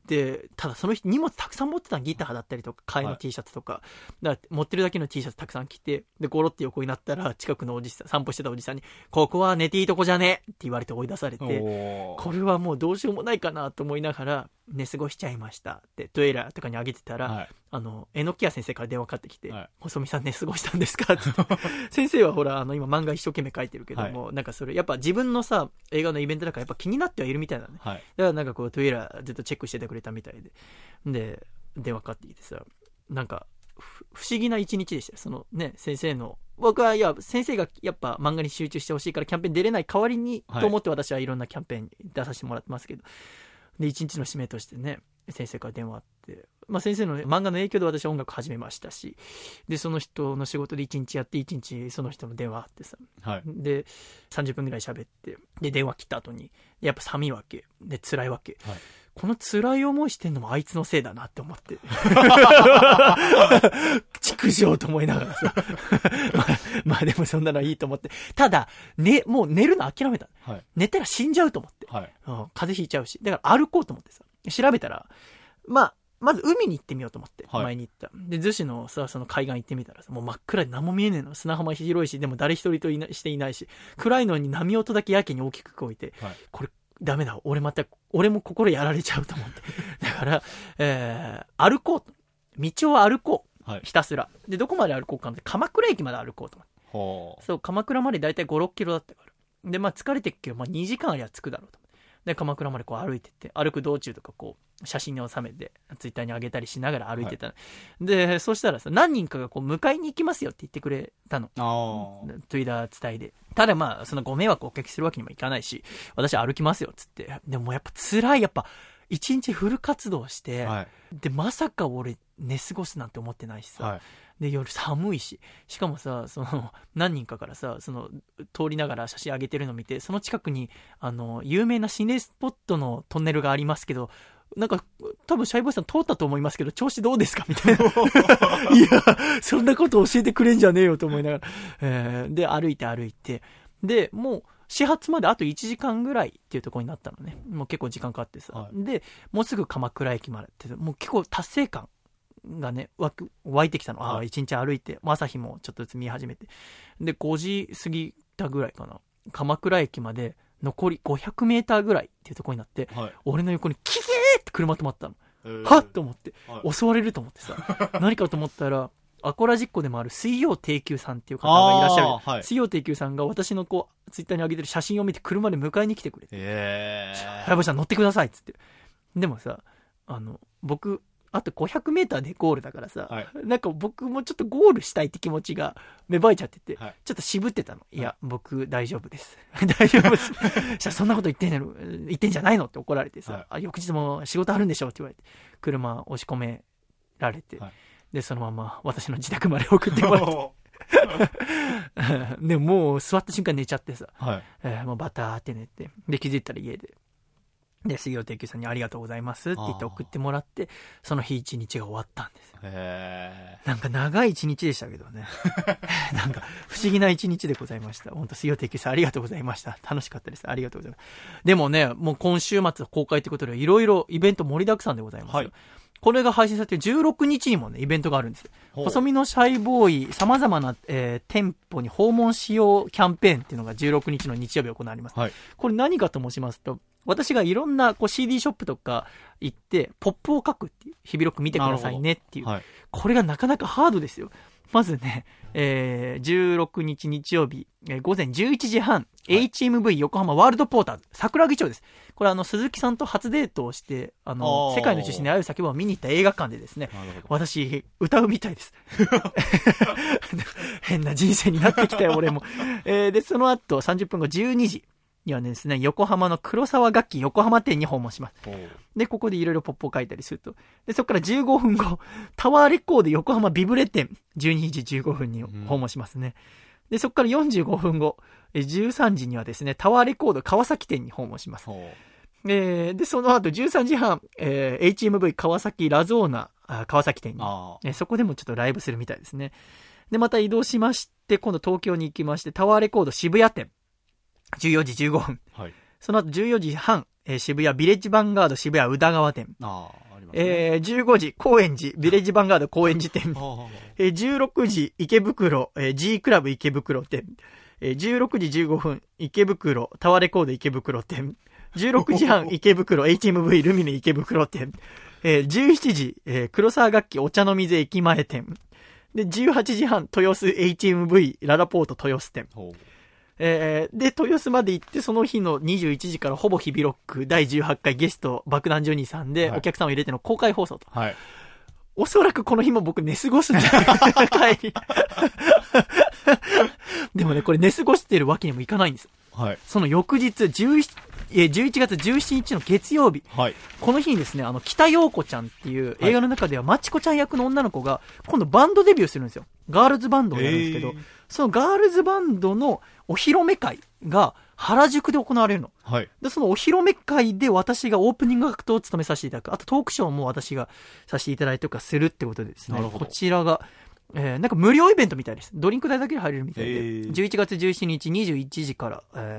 ただその人荷物たくさん持ってたの。ギターだったりとか、替えの T シャツとか。だから持ってるだけの T シャツたくさん着て、で、ゴロって横になったら、近くのおじさん、散歩してたおじさんに、ここは寝ていいとこじゃねえって言われて追い出されて、これはもうどうしようもないかなと思いながら、寝過ごしちゃいましたって、トイレとかにあげてたら、はい、榎木屋先生から電話かかってきて、はい、細見さん寝過ごしたんですかって先生はほら、今漫画一生懸命書いてるけども、はい、なんかそれ、やっぱ自分のさ、映画のイベントだからやっぱ気になってはいるみたいなね。はい、だからなんかこう、トイレずっとチェックしててくれたみたいで。で、電話かかってきてさ、なんか、不思議な一日でしたよ。そのね、先生の、僕は、いや、先生がやっぱ漫画に集中してほしいからキャンペーン出れない代わりに、と思って私はいろんなキャンペーンに出させてもらってますけど、で、一日の締めとしてね、先生から電話あって、まあ先生の漫画の影響で私は音楽始めましたし、で、その人の仕事で一日やって、一日その人の電話あってさ、はい、で、30分ぐらい喋って、で、電話切った後に、やっぱ寒いわけ、で、辛いわけ。はい、この辛い思いしてんのもあいつのせいだなって思って。畜生と思いながらさ。まあでもそんなのはいいと思って。ただ、もう寝るの諦めた。はい、寝たら死んじゃうと思って。はい、風邪ひいちゃうし。だから歩こうと思ってさ。調べたら、まず海に行ってみようと思って、はい、前に行った。で、逗子のさ、その海岸行ってみたらさ、もう真っ暗で何も見えねえの。砂浜広いし、でも誰一人としていないし、暗いのに波音だけやけに大きく聞こえて、はい、これダメだ。俺も心やられちゃうと思って。だから、歩こうと。道を歩こう。はい、ひたすら。で、どこまで歩こうかなって、鎌倉駅まで歩こうと思って。そう、鎌倉までだいたい5、6キロだったから。で、まあ疲れてっけど、まあ2時間ありゃ着くだろうと。で、鎌倉までこう歩いてって、歩く道中とかこう、写真に収めて、ツイッターに上げたりしながら歩いてた。はい、で、そしたらさ、何人かがこう、迎えに行きますよって言ってくれたの。トゥイダー伝いで。ただまあ、そのご迷惑をおかけするわけにもいかないし、私は歩きますよっつって。でもやっぱ辛い、やっぱ、一日フル活動して、はい、で、まさか俺寝過ごすなんて思ってないしさ。はい、で、夜寒いし。しかもさ、何人かからさ、通りながら写真上げてるの見て、その近くに、有名な心霊スポットのトンネルがありますけど、なんか、多分シャイボーイさん通ったと思いますけど、調子どうですかみたいな。いや、そんなこと教えてくれんじゃねえよと思いながら。で、歩いて。で、もう、始発まであと1時間ぐらいっていうところになったのね。もう結構時間かかってさ。はい、で、もうすぐ鎌倉駅までって、もう結構達成感がね、湧いてきたの。はい、1日歩いて、朝日もちょっとずつ見始めて。で、5時過ぎたぐらいかな。鎌倉駅まで残り500メーターぐらいっていうところになって、はい、俺の横にキーって車止まったの。はっと思って、はい、襲われると思ってさ。何かと思ったら、アコラジッコでもある水曜定休さんっていう方がいらっしゃる。はい、水曜定休さんが私のこう、ツイッターに上げてる写真を見て車で迎えに来てくれて。原星さん乗ってくださいっつって。でもさ、僕、あと500メーターでゴールだからさ、はい、なんか僕もちょっとゴールしたいって気持ちが芽生えちゃってて、はい、ちょっと渋ってたの。いや、僕大丈夫です。大丈夫です。じゃあそんなこと言ってんじゃないのって怒られてさ、はい、翌日も仕事あるんでしょって言われて、車押し込められて、はい、で、そのまま私の自宅まで送ってもらって。で、もう座った瞬間寝ちゃってさ、はい、もうバターって寝て、で、気づいたら家で。 で、水曜定休さんにありがとうございますって言って送ってもらって、その日一日が終わったんですよ。なんか長い一日でしたけどね。なんか不思議な一日でございました。本当水曜定休さんありがとうございました。楽しかったです。ありがとうございます。でもね、もう今週末公開ということで、いろいろイベント盛りだくさんでございますよ。はい、これが配信されて16日にもね、イベントがあるんです。細身のシャイボーイ、様々な、店舗に訪問しようキャンペーンっていうのが16日の日曜日行われます。はい、これ何かと申しますと、私がいろんなCD ショップとか行って、ポップを書くっていう、日々ロック見てくださいねっていう、はい。これがなかなかハードですよ。まずね、16日日曜日、午前11時半、はい、HMV 横浜ワールドポーターズ、桜木町です。これ鈴木さんと初デートをして、世界の中心にある叫ばを見に行った映画館でですね、私、歌うみたいです。変な人生になってきたよ、俺も。で、その後、30分後12時。にはですね、横浜の黒沢楽器横浜店に訪問します。で、ここでいろいろポップを書いたりすると。で、そこから15分後、タワーレコード横浜ビブレ店、12時15分に訪問しますね。で、そこから45分後、13時にはですね、タワーレコード川崎店に訪問します。で、その後13時半、HMV 川崎ラゾーナ川崎店に、そこでもちょっとライブするみたいですね。で、また移動しまして、今度東京に行きまして、タワーレコード渋谷店。14時15分。はい。その後14時半、渋谷ビレッジヴァンガード渋谷宇田川店。ありますね。15時高円寺ビレッジヴァンガード高円寺店。16時池袋、G クラブ池袋店。16時15分池袋タワーレコード池袋店。16時半池袋 HMV ルミネ池袋店。17時、黒沢楽器お茶の水駅前店。で、18時半豊洲 HMV ララポート豊洲店。で、豊洲まで行って、その日の21時からほぼ日々ロック第18回ゲスト爆弾ジョニーさんで、お客さんを入れての公開放送と。はい。おそらくこの日も僕寝過ごすんじゃないかな、帰り。でもね、これ寝過ごしてるわけにもいかないんです。はい。その翌日、11月17日の月曜日。はい。この日にですね、北陽子ちゃんっていう映画の中では、まちこちゃん役の女の子が、今度バンドデビューするんですよ。ガールズバンドをやるんですけど、そのガールズバンドのお披露目会が原宿で行われるの。はい。で、そのお披露目会で私がオープニングアクトを務めさせていただく。あとトークショーも私がさせていただいてとかするってことでですね。こちらが、なんか無料イベントみたいです。ドリンク代だけで入れるみたいで。11月17日21時から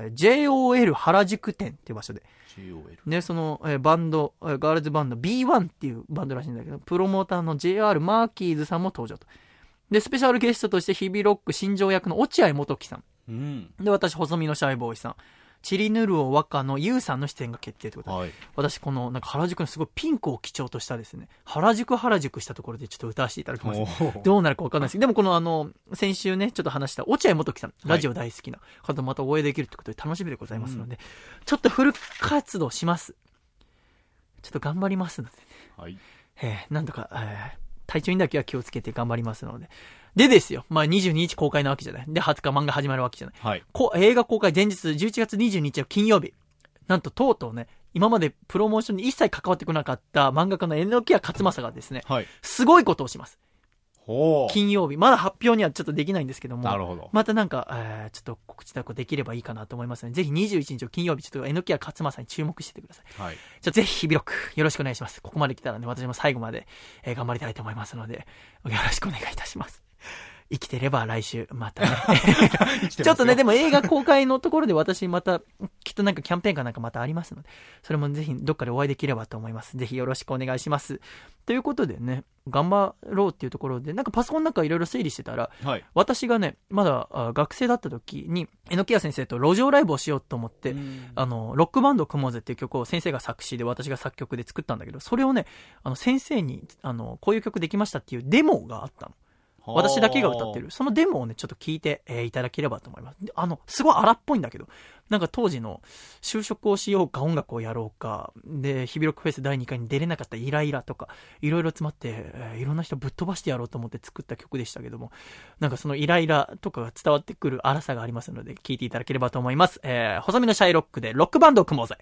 、JOL 原宿店っていう場所で。ね、その、バンド、ガールズバンド B1 っていうバンドらしいんだけど、プロモーターの JR マーキーズさんも登場と。で、スペシャルゲストとして日々ロック新庄役の落合元樹さん。うん、で、私、細身のシャイボーイさん。チリヌルオワカのユウさんの出演が決定ということで、はい、私このなんか原宿のすごいピンクを基調としたですね、原宿したところでちょっと歌わせていただきます。どうなるかわかんないですけど、でもこの先週ね、ちょっと話した落合元樹さん、ラジオ大好きな方またお会いできるということで楽しみでございますので、ちょっとフル活動します。ちょっと頑張りますのでね。はい。なんとか、体調にだけは気をつけて頑張りますので。でですよ。まあ、22日公開なわけじゃない。で、20日漫画始まるわけじゃない。はい。映画公開前日、11月22日の金曜日。なんと、とうとうね、今までプロモーションに一切関わってこなかった漫画家の榎谷勝正がですね、はい。すごいことをします。金曜日。まだ発表にはちょっとできないんですけども。なるほど。またなんか、ちょっと告知だとできればいいかなと思いますので、ぜひ21日の金曜日、ちょっと榎谷勝正に注目しててください。はい。じゃあぜひ日々ロックよろしくお願いします。ここまで来たらね、私も最後まで、頑張りたいと思いますので、よろしくお願いいたします。生きてれば来週またねちょっとね、でも映画公開のところで私またきっとなんかキャンペーンかなんかまたありますので、それもぜひどっかでお会いできればと思います。ぜひよろしくお願いします。ということでね、頑張ろうっていうところでなんかパソコンの中いろいろ整理してたら、はい、私がねまだ学生だった時に榎谷先生と路上ライブをしようと思って、ロックバンド組もうぜっていう曲を先生が作詞で私が作曲で作ったんだけど、それをね先生にこういう曲できましたっていうデモがあったの。私だけが歌ってる。そのデモをね、ちょっと聞いて、いただければと思います。すごい荒っぽいんだけど、なんか当時の就職をしようか音楽をやろうか、で、日々ロックフェス第2回に出れなかったイライラとか、いろいろ詰まって、いろんな人ぶっ飛ばしてやろうと思って作った曲でしたけども、なんかそのイライラとかが伝わってくる荒さがありますので、聞いていただければと思います。細身のシャイロックでロックバンドを組もうぜ。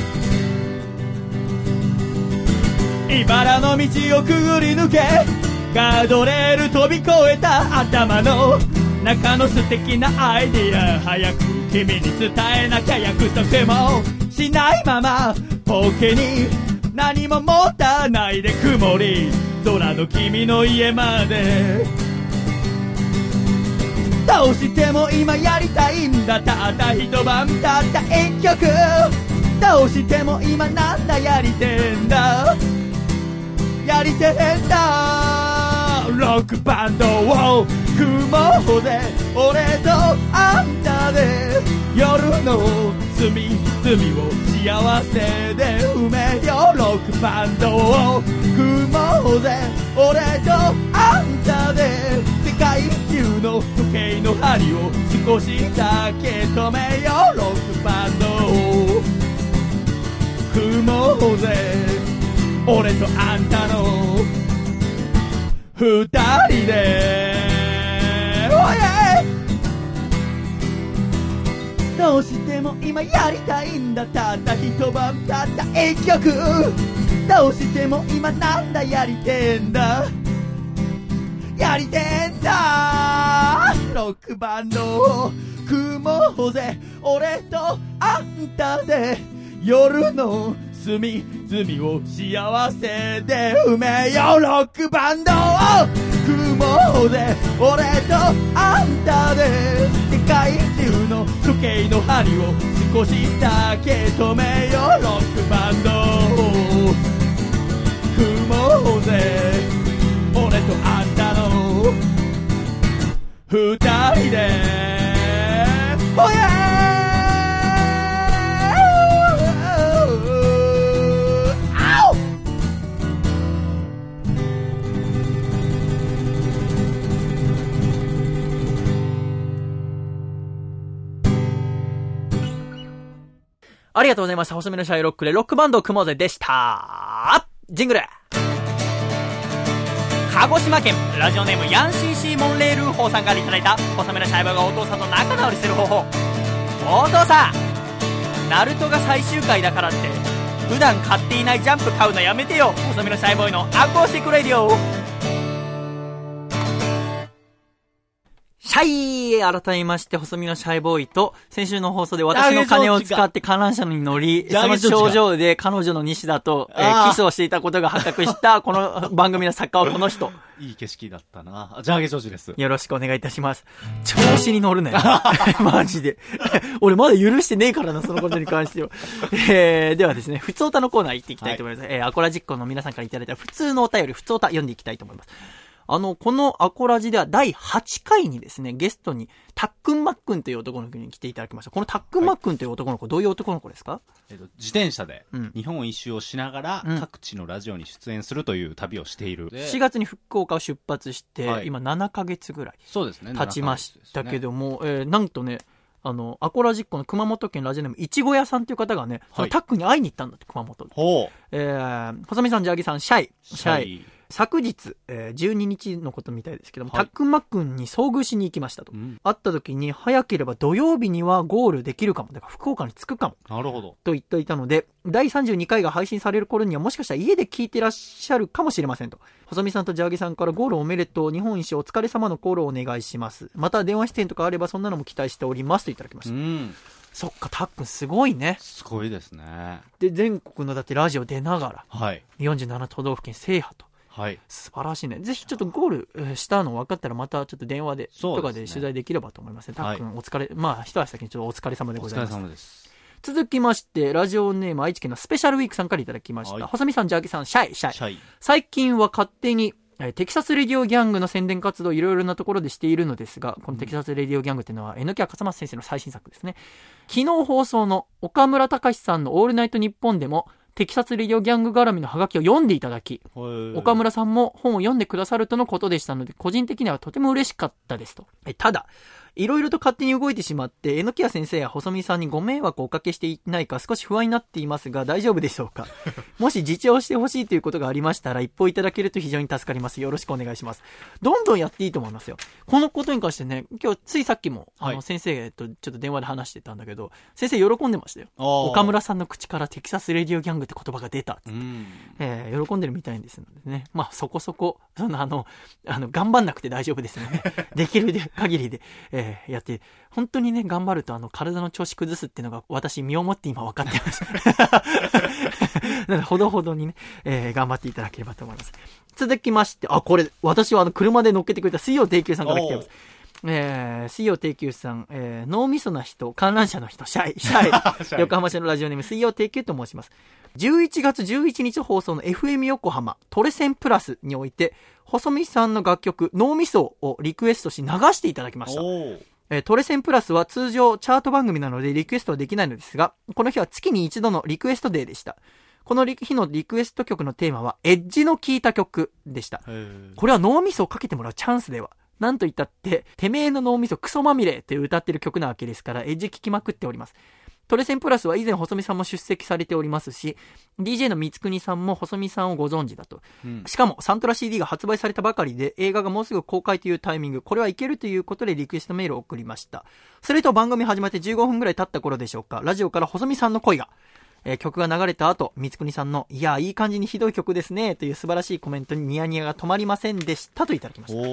茨の道をくぐり抜けガードレール飛び越えた頭の中の素敵なアイディア、早く君に伝えなきゃ約束もしないままポケに何も持たないで曇り空の君の家まで、どうしても今やりたいんだ、たった一晩たった一曲、どうしても今なんだやりてんだやりてんだ、ロックバンドを組もうぜ俺とあんたで、夜の隅々を幸せで埋めよう、ロックバンドを組もうぜ俺とあんたで、世界中の時計の針を少しだけ止めよう、ロックバンドを組もうぜ俺とあんたの二人で、どうしても今やりたいんだ、たった一晩たった一曲、どうしても今なんだやりてんだやりてんだ、ロックバンドを組もうぜ俺とあんたで、夜の隅々を幸せで埋めよう、ロックバンドを組もうぜ俺とあんたで、世界中の時計の針を少しだけ止めよう、ロックバンドを組もうぜ俺とあんたの二人で、おやありがとうございました。細身のシャイロックでロックバンドを組もうぜでした。ジングル。鹿児島県ラジオネームヤンシーシーモンレールーホーさんからいただいた細身のシャイボーがお父さんと仲直りする方法。お父さん、ナルトが最終回だからって普段買っていないジャンプ買うのやめてよ。細身のシャイボーイのアコースティックレディオ。シャイ改めまして細身のシャイボーイと、先週の放送で私の金を使って観覧車に乗り、その症状で彼女の西田と、キスをしていたことが発覚したこの番組の作家はこの人。 いい景色だったな。ジャーゲジョージです。 よろしくお願いいたします。調子に乗るね。マジで。俺まだ許してねえからな、そのことに関しては。ではですね、普通歌のコーナー行っていきたいと思います。はい、アコラジッコの皆さんからいただいた普通のお便り、普通歌読んでいきたいと思います。このアコラジでは第8回にですね、ゲストにタックンマックンという男の子に来ていただきました。このタックンマックンという男の子、どういう男の子ですか？ 自転車で日本一周をしながら各地のラジオに出演するという旅をしている。 4月に福岡を出発して、今7ヶ月ぐらい経ちましたけども、なんとね、アコラジッコの熊本県ラジオネームいちご屋さんという方がね、そのタックンに会いに行ったんだって、熊本で。細見さん、ジャーギさん、シャイ。昨日、12日のことみたいですけども、タックンマックンに遭遇しに行きましたと。会った時に、早ければ土曜日にはゴールできるかも。だから福岡に着くかも。 なるほど。 と言っていたので、第32回が配信される頃にはもしかしたら家で聞いてらっしゃるかもしれませんと。細見さんとジャーギさんからゴールおめでとう、日本一周お疲れ様のコールをお願いします。また電話出演とかあればそんなのも期待しておりますといただきました。そっか、タックンすごいね。 すごいですね。 で、全国のだってラジオ出ながら、47都道府県制覇と。素晴らしいね。ぜひちょっとゴールしたの分かったらまたちょっと電話でとかで取材できればと思いますね。タックンお疲れ、一足先にちょっとお疲れ様でございます。 お疲れ様です。 続きまして、ラジオネーム愛知県のスペシャルウィークさんからいただきました。細見さん、ジャーキさん、シャイ。最近は勝手にテキサスレディオギャングの宣伝活動をいろいろなところでしているのですが、このテキサスレディオギャングっていうのは榎木赤松先生の最新作ですね。昨日放送の岡村隆史さんのオールナイトニッポンでもテキサスレディオギャング絡みのハガキを読んでいただき、岡村さんも本を読んでくださるとのことでしたので、個人的にはとても嬉しかったですと。ただ、いろいろと勝手に動いてしまって、榎谷先生や細見さんにご迷惑をおかけしていないか少し不安になっていますが、大丈夫でしょうか。 もし自重してほしいということがありましたら、一報いただけると非常に助かります。よろしくお願いします。どんどんやっていいと思いますよ。このことに関してね、今日ついさっきも、先生とちょっと電話で話してたんだけど、先生喜んでましたよ。岡村さんの口からテキサスレディオギャングって言葉が出たって、喜んでるみたいですのでね。まあそこそこ、頑張んなくて大丈夫ですので、できる限りで、やって、本当にね、頑張ると体の調子崩すっていうのが私身をもって今分かってます。なので、ほどほどにね、頑張っていただければと思います。続きまして、これ、私は車で乗っけてくれた水曜定休さんから来てます。水曜定休さん、脳みそな人、観覧車の人、シャイ。横浜市のラジオネーム、水曜定休と申します。11月11日放送の FM 横浜、トレセンプラスにおいて、細見さんの楽曲、脳みそをリクエストし流していただきました。トレセンプラスは通常チャート番組なのでリクエストはできないのですが、この日は月に一度のリクエストデーでした。この日のリクエスト曲のテーマはエッジの効いた曲でした。これは脳みそをかけてもらうチャンスでは。なんと言ったって、てめえの脳みそクソまみれって歌ってる曲なわけですから、エッジ聴きまくっております。トレセンプラスは以前細見さんも出席されておりますし、DJ の三國さんも細見さんをご存知だと、しかもサントラ CD が発売されたばかりで映画がもうすぐ公開というタイミング、これはいけるということでリクエストメールを送りました。それと番組始まって15分ぐらい経った頃でしょうか、ラジオから細見さんの声が、曲が流れた後、三國さんのいやいい感じにひどい曲ですねという素晴らしいコメントにニヤニヤが止まりませんでしたといただきました。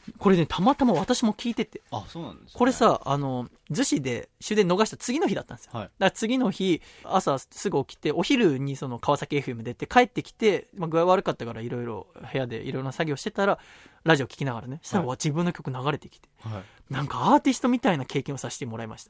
これね、たまたま私も聞いてて、 そうなんですね。 これさ、逗子で終電逃した次の日だったんですよ。だから次の日朝すぐ起きて、お昼にその川崎 FM 出て帰ってきて、具合悪かったからいろいろ部屋でいろいろな作業してたら、ラジオ聞きながらね、したら自分の曲流れてきて、なんかアーティストみたいな経験をさせてもらいました。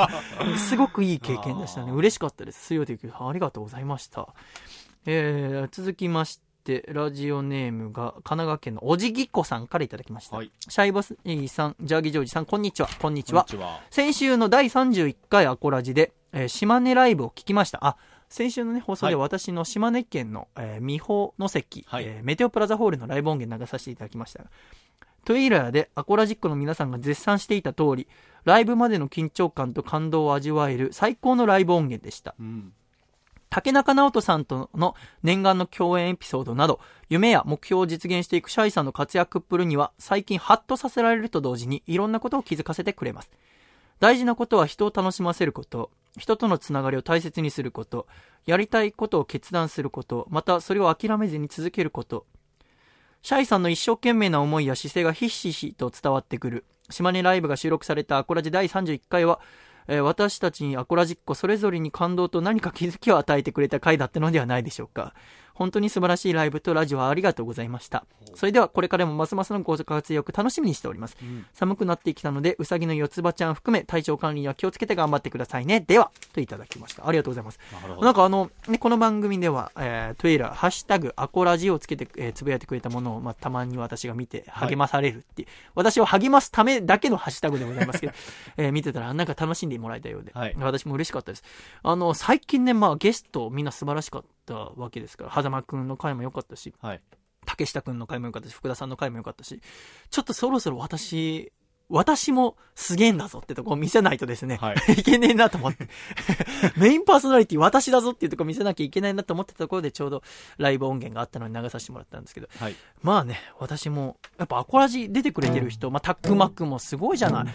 すごくいい経験でしたね。嬉しかったです。水曜定休さんありがとうございました。続きましてラジオネームが神奈川県のおじぎっこさんからいただきました。シャイボスさん、ジャーギージョージさん、こんにちは。こんにちは。先週の第31回アコラジで、島根ライブを聞きました。先週の、ね、放送で私の島根県の、美保の関、メテオプラザホールのライブ音源流させていただきました。トゥイラーでアコラジックの皆さんが絶賛していた通り、ライブまでの緊張感と感動を味わえる最高のライブ音源でした。竹中直人さんとの念願の共演エピソードなど、夢や目標を実現していくシャイさんの活躍っぷりには最近ハッとさせられると同時にいろんなことを気づかせてくれます。大事なことは人を楽しませること、人とのつながりを大切にすること、やりたいことを決断すること、またそれを諦めずに続けること。シャイさんの一生懸命な思いや姿勢がひしひしと伝わってくる。島根ライブが収録されたアコラジ第31回は、私たちにアコラジッコそれぞれに感動と何か気づきを与えてくれた回だったのではないでしょうか。本当に素晴らしいライブとラジオありがとうございました。それではこれからもますますのご活躍楽しみにしております。寒くなってきたのでうさぎの四つ葉ちゃん含め体調管理には気をつけて頑張ってくださいね。ではといただきました。ありがとうございます。なんかこの番組では、トイラハッシュタグアコラジをつけて、つぶやいてくれたものを、たまに私が見て励まされるっていう、私を励ますためだけのハッシュタグでございますけど、見てたらなんか楽しんでもらえたようで、私も嬉しかったです。最近ね、ゲストみんな素晴らしかったわけですから、狭間くんの回も良かったし、竹下くんの回も良かったし、福田さんの回も良かったし、ちょっとそろそろ私もすげえんだぞってとこを見せないとですね、いけねえなと思ってメインパーソナリティ私だぞっていうとこ見せなきゃいけないなと思ってたところでちょうどライブ音源があったのに流させてもらったんですけど、まあね、私もやっぱアコラジ出てくれてる人、タックマックもすごいじゃない、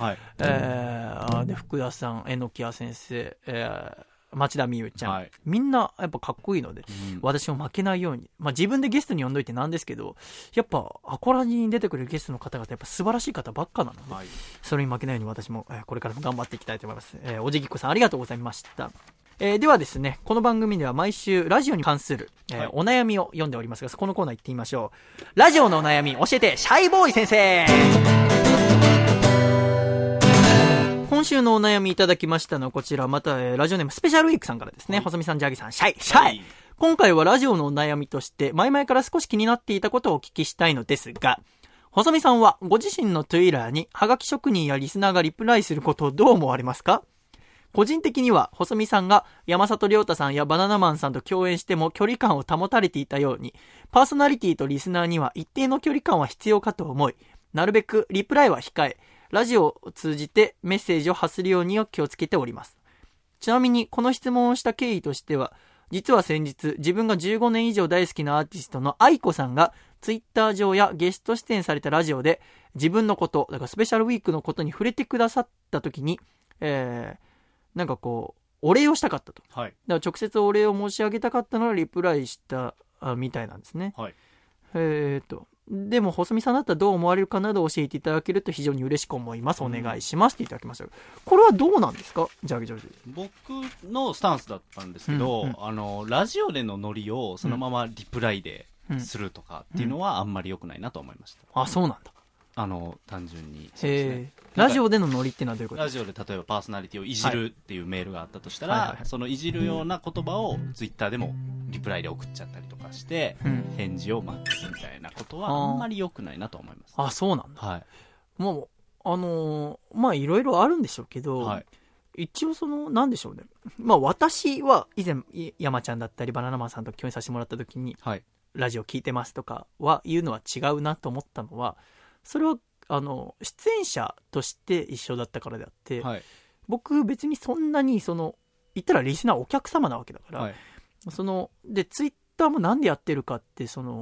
で福田さん、榎谷先生、町田美優ちゃん、みんなやっぱかっこいいので、私も負けないように、自分でゲストに呼んどいてなんですけど、やっぱアコラジに出てくるゲストの方々やっぱ素晴らしい方ばっかなので、それに負けないように私も、これからも頑張っていきたいと思います。おじぎっこさんありがとうございました。ではですね、この番組では毎週ラジオに関する、お悩みを読んでおりますが、このコーナー行ってみましょう。ラジオのお悩み教えてシャイボーイ先生。今週のお悩みいただきましたのはこちら、また、ラジオネームスペシャルウィークさんからですね、細見さん、ジャギさん、シャイ。今回はラジオのお悩みとして、前々から少し気になっていたことをお聞きしたいのですが、細見さんはご自身のトゥイラーにハガキ職人やリスナーがリプライすることをどう思われますか？個人的には細見さんが山里亮太さんやバナナマンさんと共演しても距離感を保たれていたように、パーソナリティとリスナーには一定の距離感は必要かと思い、なるべくリプライは控え、ラジオを通じてメッセージを発するように気をつけております。ちなみにこの質問をした経緯としては、 実は先日、自分が15年以上大好きなアーティストの愛子さんが、ツイッター上やゲスト出演されたラジオで、自分のこと、だからスペシャルウィークのことに触れてくださった時に、なんかこう、お礼をしたかったと。 はい。 だから直接お礼を申し上げたかったのをリプライしたみたいなんですね。 はい。 でも細見さんだったらどう思われるかなど教えていただけると非常に嬉しく思います。お願いしますっていただきました。これはどうなんですか、ジャーゲジョージ。 僕のスタンスだったんですけど、ラジオでのノリをそのままリプライでするとかっていうのはあんまり良くないなと思いました。 あ、そうなんだ。 単純にそうですね。 ラジオでのノリってのはどういうこと？ ラジオで例えばパーソナリティをいじるっていうメールがあったとしたら、そのいじるような言葉をツイッターでもリプライで送っちゃったりとかして、返事を待つみたいなことはあんまり良くないなと思います。 あ、そうなんだ。 はい。 もうまあいろいろあるんでしょうけど、はい、一応なんでしょうね。まあ私は以前山ちゃんだったりバナナマンさんと共演させてもらった時に、はい、ラジオ聞いてますとかは言うのは違うなと思ったのは、それは出演者として一緒だったからであって、はい、僕別にそんなに言ったらリスナーお客様なわけだから、はい、でツイッターもなんでやってるかって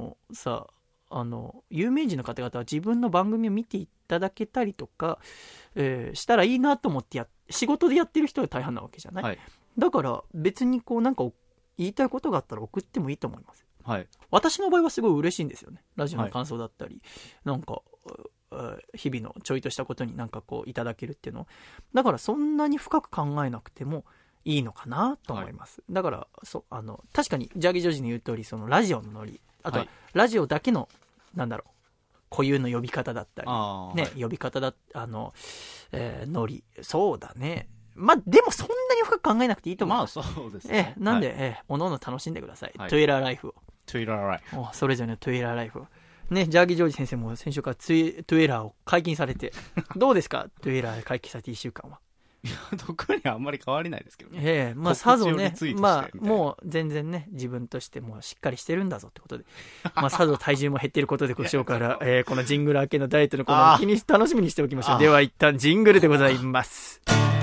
有名人の方々は自分の番組を見ていただけたりとか、したらいいなと思って仕事でやってる人が大半なわけじゃない、はい、だから別になんか言いたいことがあったら送ってもいいと思います、はい、私の場合はすごい嬉しいんですよね。ラジオの感想だったり、はい、なんか日々のちょいとしたことになんかいただけるっていうのだからそんなに深く考えなくてもいいのかなと思います、はい、だから確かにジャーギージョージに言う通りラジオのノリ、あとはラジオだけの固有の呼び方だったり、ね、はい、呼び方だノリ、そうだね。まあでもそんなに深く考えなくていいと思います。 まあそうですね。 なんで、おのおの楽しんでください。トゥエラーライフを。 トゥエラーライフ。 それぞれのトゥエラーライフを。ね、ジャーギージョージ先生も先週からトゥエラーを解禁されて、どうですかトゥエラー解禁されて1週間は。 いや、特にあんまり変わりないですけどね。 まあさぞね、まあもう全然ね、自分としてもしっかりしてるんだぞってことで、まあさぞ体重も減ってることでごしょうから、このジングル明けのダイエットのコーナー楽しみにしておきましょう。では一旦ジングルでございます。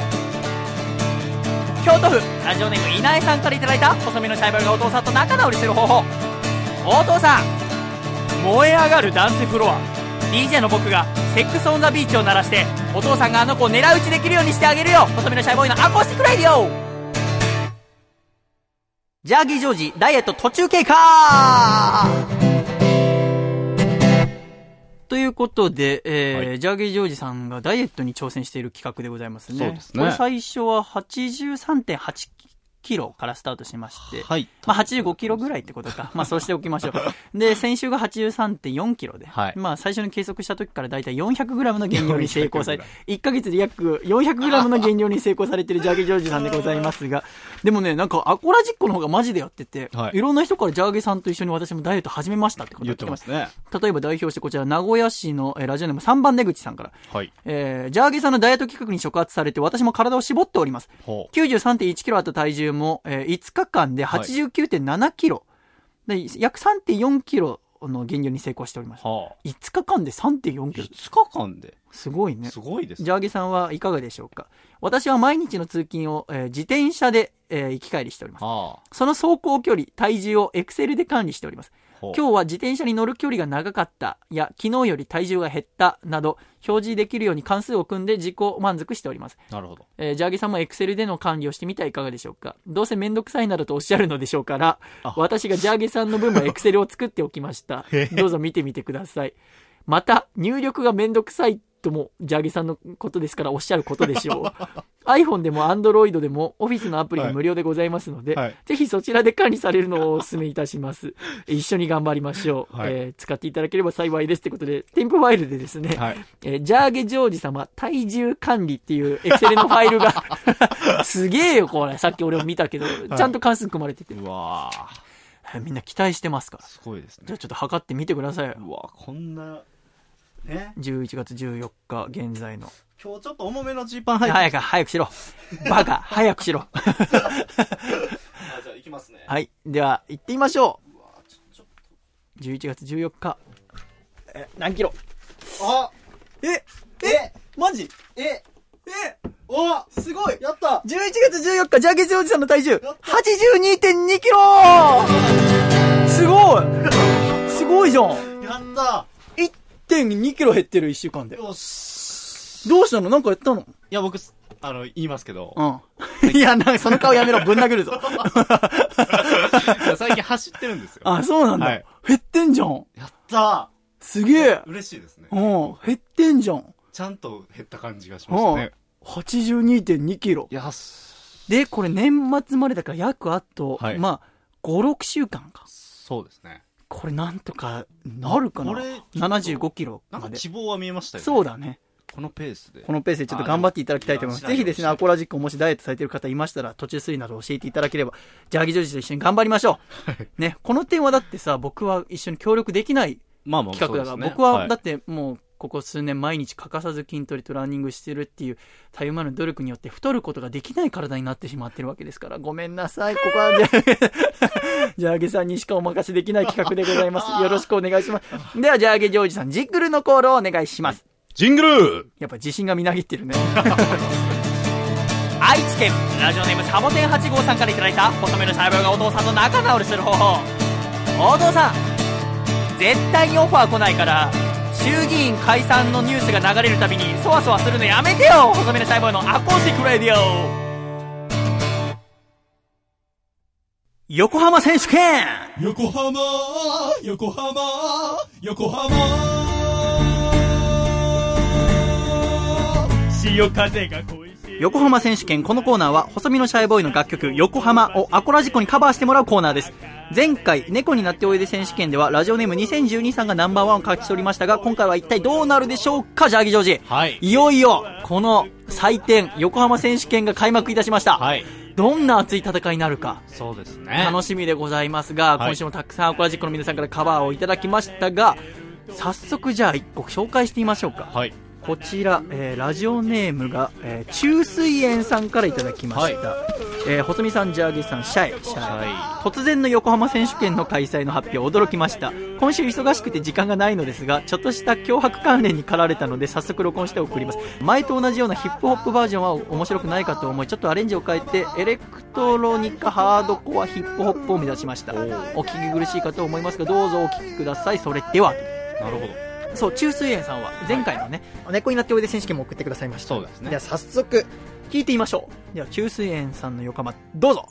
京都府ラジオネーム稲江さんからいただいた細身のシャイボーイがお父さんと仲直りする方法。お父さん、燃え上がるダンスフロア DJ の僕がセックスオンザビーチを鳴らしてお父さんがあの子を狙い撃ちできるようにしてあげるよ。細身のシャイボーイのアコースティックラディオ。ジャーギージョージダイエット途中経過ということで、はい、ジャーギージョージさんがダイエットに挑戦している企画でございますね。 そうですね。 これ最初は 83.8キロからスタートしまして、 はい、 まあ85キロぐらいってことか。まあそうしておきましょう。で、先週が 83.4 キロで、はい、まあ最初に計測した時からだいたい400グラムの減量に成功され、1ヶ月で約400グラムの減量に成功されているジャーギージョージさんでございますが、でもね、なんかアコラジッコの方がマジでやってて、はい、いろんな人からジャーギーさんと一緒に私もダイエット始めましたってこと言ってますね。 例えば代表してこちら名古屋市のラジオネーム3番出口さんから、はい、ジャーギーさんのダイエット企画に触発されて私も体を絞っております。93.1 キロあった体重も、5日間で 89.7 キロ、はい、で約 3.4 キロの減量に成功しておりました、はあ、5日間で 3.4 キロ。 5日間ですごいね。 すごいですね。 ジャーゲさんはいかがでしょうか。私は毎日の通勤を、自転車で、行き帰りしております、はあ、その走行距離体重をエクセルで管理しております。今日は自転車に乗る距離が長かったや昨日より体重が減ったなど表示できるように関数を組んで自己満足しております。 なるほど。 ジャーギーさんもエクセルでの管理をしてみてはいかがでしょうか。どうせめんどくさいなどとおっしゃるのでしょうから私がジャーギーさんの分もエクセルを作っておきましたどうぞ見てみてください。また入力がめんどくさいともジャーギーさんのことですからおっしゃることでしょうiPhone でも Android でもオフィスのアプリが無料でございますので、はい、ぜひそちらで管理されるのをお勧めいたします一緒に頑張りましょう、はい、使っていただければ幸いですということで添付ファイルでですね、はいジャーゲジョージ様体重管理っていうエクセルのファイルがすげえよこれ。さっき俺も見たけど、はい、ちゃんと関数組まれてて、 うわみんな期待してますから。 すごいですね。 じゃあちょっと測ってみてください。 うわこんなね、 11月14日現在の。 今日ちょっと重めのジーパン履いて。 早くしろ。バカ、早くしろ。 じゃあ行きますね。 はい。では、行ってみましょう。うわ11月14日。何キロ？ あマジ？ おすごいやった !11 月14日、ジャーゲジおじさんの体重、82.2 キロすごいすごいじゃん。 やった 1.2 キロ減ってる1週間で。 よし。 どうしたの？なんかやったの？ いや、僕、言いますけど。 うん。いや、なんかその顔やめろ、ぶん殴るぞ。 最近走ってるんですよ。 あ、そうなんだ。はい、減ってんじゃん。 やったすげえ。 嬉しいですね。 うん。減ってんじゃん。 ちゃんと減った感じがしましたね。 82.2 キロ。で、これ年末までだから約あと、はい、まあ、5、6週間か。 そうですね。 これなんとかなるかな？これ、75キロまで。 なんか希望は見えましたよね。 そうだね。 このペースでちょっと頑張っていただきたいと思います。ぜひですね、アコラジックもしダイエットされている方いましたら、途中推移など教えていただければ、ジャーギジョージと一緒に頑張りましょう。ね、この点はだってさ、僕は一緒に協力できない企画だから、僕はだってもう、ここ数年毎日欠かさず筋トレとランニングしてるっていうたゆまぬ努力によって太ることができない体になってしまってるわけですから、ごめんなさい。ここはジャーゲさんにしかお任せできない企画でございます。よろしくお願いします。では、ジャーゲジョージさん、ジングルのコールをお願いします。 ジングル。 やっぱ自信がみなぎってるね。愛知県ラジオネームサボテン8号さんからいただいた細めの細胞がお父さんと仲直りする方法。お父さん、絶対にオファー来ないから衆議院解散のニュースが流れるたびにそわそわするのやめてよ。細めの細胞のアコースティックラディオ。横浜選手権。 横浜潮風が恋しい。 横浜選手権。このコーナーは細身のシャイボーイの楽曲横浜をアコラジコにカバーしてもらうコーナーです。前回猫になっておいで選手権ではラジオネーム2012さんがナンバーワンを勝ち取りましたが、今回は一体どうなるでしょうか。ジャーギジョージ、はい、いよいよこの祭典横浜選手権が開幕いたしました。はい、どんな熱い戦いになるか、 そうですね、 楽しみでございますが、今週もたくさんアコラジックの皆さんからカバーをいただきましたが、早速じゃあ1個紹介してみましょうか。はい、こちら、ラジオネームが、中水園さんからいただきました。はい、細見さん、ジャーゲさん、シャイ。突然の横浜選手権の開催の発表、驚きました。今週忙しくて時間がないのですが、ちょっとした脅迫関連に駆られたので、早速録音して送ります。前と同じようなヒップホップバージョンは面白くないかと思い、ちょっとアレンジを変えて、エレクトロニカハードコアヒップホップを目指しました。お聞き苦しいかと思いますが、どうぞお聞きください。それでは。 なるほど。 そう、中水園さんは前回のね、猫になっておいで選手権も送ってくださいました。 そうですね。 では早速聞いてみましょう。では中水園さんの横浜、どうぞ。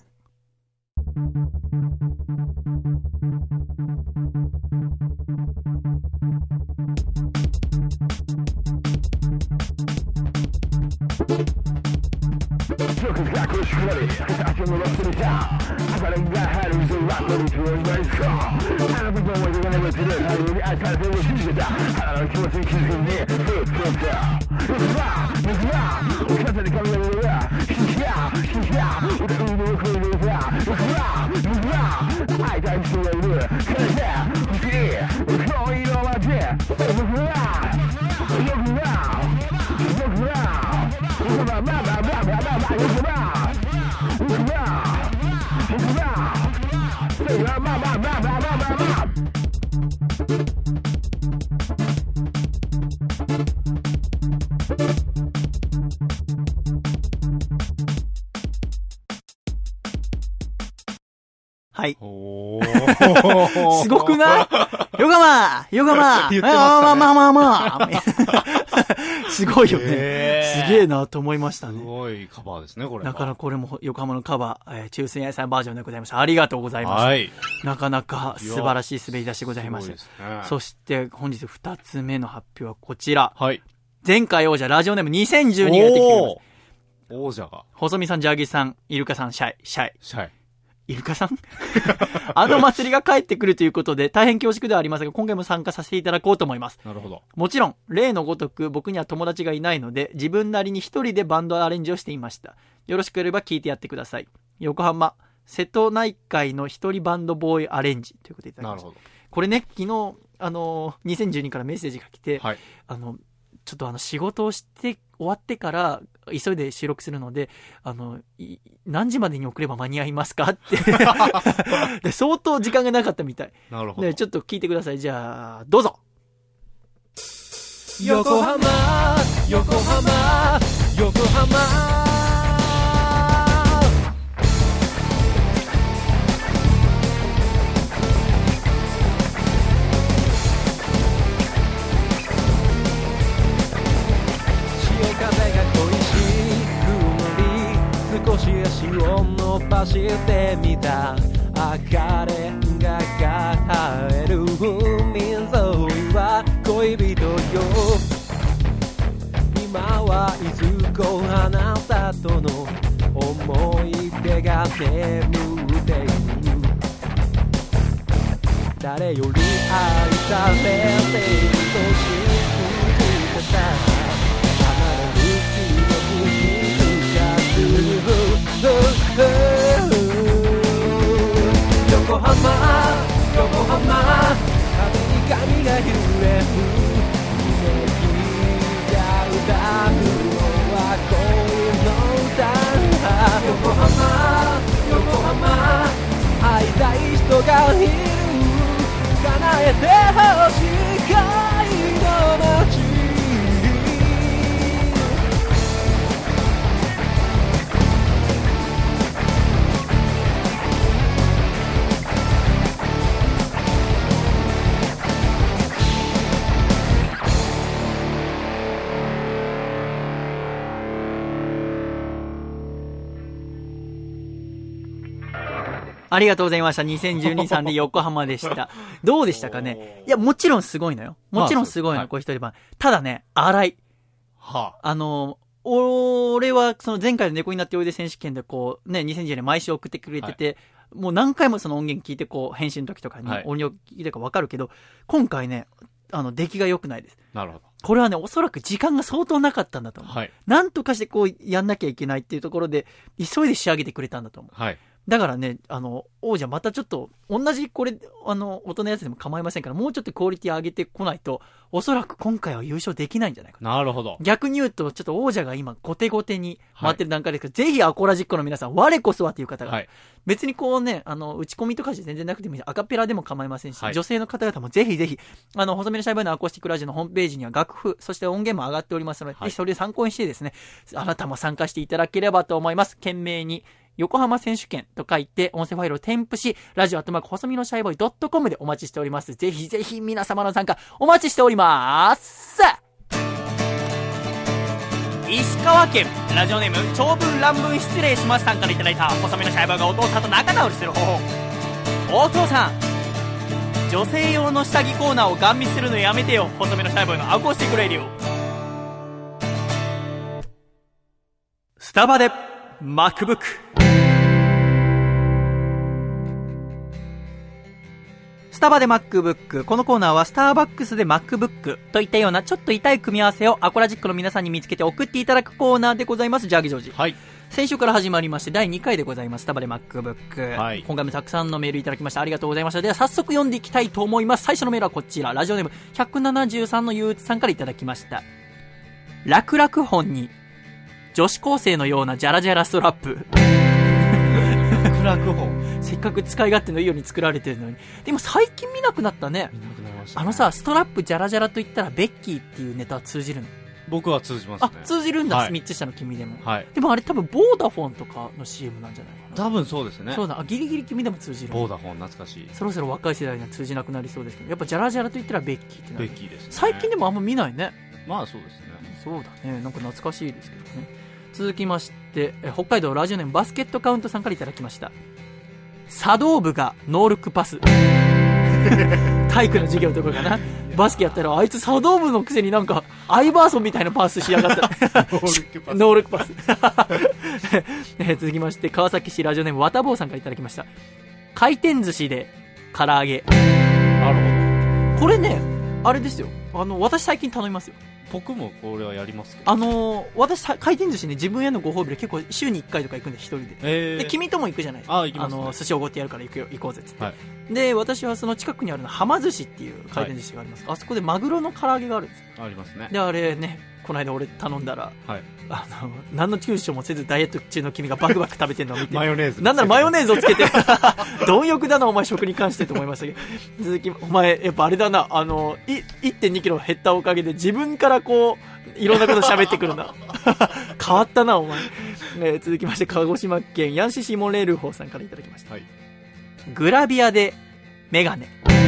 はい。すごくない？横浜言ってましたね。 まあ。すごいよね。すげえなと思いましたね。 すごいカバーですね、これ。 だからこれも横浜のカバー、中水園さんバージョンでございました。ありがとうございます。はい。なかなか素晴らしい滑り出しでございました。そして本日2つ目の発表はこちら。はい。前回王者ラジオネーム2012が出てきています。 王者が。 細見さん、ジャーギーさん、イルカさん、シャイ。イルカさんあの祭りが帰ってくるということで大変恐縮ではありますが、今回も参加させていただこうと思います。 なるほど。 もちろん例のごとく僕には友達がいないので、自分なりに一人でバンドアレンジをしていました。よろしければ聞いてやってください。横浜瀬戸内海の一人バンドボーイアレンジということでいただきました。なるほど。これね、昨日2012からメッセージが来て、はい、ちょっと仕事をして終わってから急いで収録するので、何時までに送れば間に合いますかってで相当時間がなかったみたい。 なるほど。 でちょっと聞いてください。じゃあどうぞ。 横浜横浜少し足を伸ばしてみた赤レンガが生える海沿いは恋人よ今はいずこあなたとの思い出が眠っている誰より愛されていると信じてた離れる気持ちに横浜横浜風に髪が揺れる夢が歌うのは恋の歌横浜横浜会いたい人がいる叶えてほしい愛の街ありがとうございました。2012さんで横浜でした。どうでしたかね。いや、もちろんすごいのよ。もちろんすごいの、こう一人版。ただね、荒い。はあ、俺は、その前回の猫になっておいで選手権でこう、ね、2010年毎週送ってくれてて、はい、もう何回もその音源聞いて、こう、編集の時とかに音量聞いてるか分かるけど、今回ね、出来が良くないです。 なるほど。 これはね、おそらく時間が相当なかったんだと思う。はい。なんとかしてこう、やんなきゃいけないっていうところで、急いで仕上げてくれたんだと思う。はい。だからね、王者またちょっと、同じこれ、音のやつでも構いませんから、もうちょっとクオリティ上げてこないと、おそらく今回は優勝できないんじゃないかな。 なるほど。 逆に言うと、ちょっと王者が今、後手後手に回ってる段階ですけど、ぜひアコラジックの皆さん、我こそはという方が、はい、別にこうね、打ち込みとかじゃ全然なくてもいいし、アカペラでも構いませんし、はい、女性の方々もぜひぜひ、細めのシャイボーイのアコースティックラジオのホームページには楽譜、そして音源も上がっておりますので、はい、それで参考にしてですね、あなたも参加していただければと思います。懸命に、横浜選手権と書いて音声ファイルを添付し、ラジオ@細身のシャイボーイ.com でお待ちしております。ぜひぜひ皆様の参加お待ちしております。石川県ラジオネーム長文乱文失礼しますさんからいただいた細身のシャイボーイがお父さんと仲直りする方法。お父さん、女性用の下着コーナーをガン見するのやめてよ。細身のシャイボーイのアコースティックレディオ。スタバでMacBook。スタバで MacBook。このコーナーはスターバックスで MacBook といったようなちょっと痛い組み合わせをアコラジックの皆さんに見つけて送っていただくコーナーでございます。ジャーギジョージ。はい。先週から始まりまして第2回でございます。スタバで MacBook。はい。今回もたくさんのメールいただきましてありがとうございました。では早速読んでいきたいと思います。最初のメールはこちら。ラジオネーム173のゆうつさんからいただきました。楽々本に女子高生のようなジャラジャラストラップ。 楽本。 せっかく使い勝手のいいように作られてるのに。でも最近見なくなったね。 見なくなりましたね。 さ、ストラップジャラジャラと言ったらベッキーっていうネタは通じるの？ 僕は通じますね。 あ、通じるんだ。はい、3つ下の君でも。 はい。 でもあれ多分ボーダフォンとかの CM なんじゃないかな。 多分そうですね。 そうだ。ギリギリ君でも通じる。 ボーダフォン懐かしい。 そろそろ若い世代には通じなくなりそうですけど、やっぱジャラジャラと言ったらベッキーってなる。 ベッキーですね。 最近でもあんま見ないね。 まあそうですね。 そうだね。なんか懐かしいですけどね。続きまして、北海道ラジオネームバスケットカウントさんからいただきました。茶道部がノールックパス。体育の授業のところかな。バスケやったらあいつ茶道部のくせになんかアイバーソンみたいなパスしやがった。ノールックパス。続きまして川崎市ラジオネームわたぼうさんからいただきました。回転寿司で唐揚げ。 なるほど。 これね、あれですよ。私最近頼みますよ。 僕もこれはやりますけど、 私回転寿司ね、自分へのご褒美で結構週に1回とか行くんで、一人で。で君とも行くじゃない。 行きます、ね、 寿司おごってやるから行こうぜっつって、はい、で私はその近くにあるのはま寿司っていう回転寿司があります、はい、あそこでマグロの唐揚げがあるんです。 ありますね。 であれね、この間俺頼んだら、はい、何の躊躇もせずダイエット中の君がバクバク食べてるのを見てマヨネーズなんならマヨネーズをつけて貪欲だなお前食に関してと思いましたけど、続きお前やっぱあれだな、1.2 キロ減ったおかげで自分からこういろんなこと喋ってくるな。 変わったなお前、続きまして鹿児島県ヤンシシモレルホーさんからいただきました、はい、グラビアでメガネ。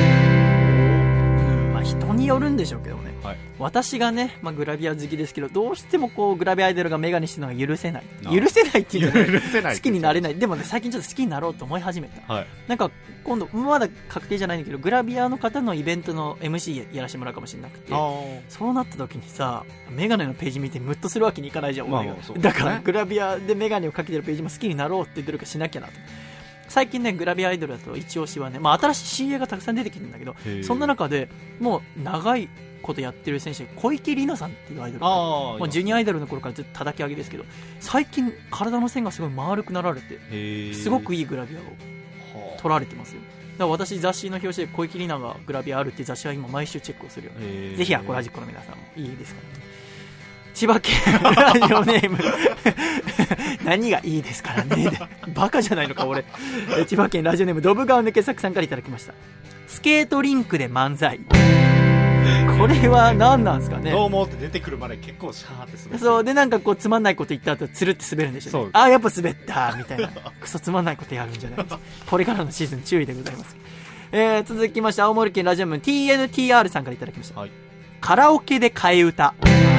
まあ人によるんでしょうけどね、はい、私がね、まあ、グラビア好きですけど、どうしてもこうグラビアアイドルがメガネしてるのが許せないっていうのは好きになれない。でもね、最近ちょっと好きになろうと思い始めた、はい、なんか今度まだ確定じゃないんだけど、グラビアの方のイベントの MC やらせてもらうかもしれなくて、そうなった時にさ、メガネのページ見てムッとするわけにいかないじゃん、まあね、だからグラビアでメガネをかけてるページも好きになろうって努力しなきゃなと。最近ね、グラビアアイドルだと一押しはね、まあ、新しい CA がたくさん出てきてるんだけど、そんな中でもう長いことやってる選手、小池里奈さんっていうアイドル、もうジュニアアイドルの頃からずっと叩き上げですけど、最近体の線がすごい丸くなられて、すごくいいグラビアを撮られてますよ。だから私、雑誌の表紙で小池里奈がグラビアあるって雑誌は今毎週チェックをするよ。ぜひアコラジックの皆さんもいいですかね。千葉県ラジオネーム何がいいですからねバカじゃないのか俺。千葉県ラジオネームドブ川抜け作さんからいただきました。スケートリンクで漫才。これは何なんですかね。 どう思って出てくるまで結構シャーって滑る。 そうで、なんかこうつまんないこと言った後つるって滑るんでしょうね。あ、やっぱ滑ったみたいなクソつまんないことやるんじゃないですか。これからのシーズン注意でございます。続きまして青森県ラジオネーム TNTR さんからいただきました、はい、カラオケで替え歌。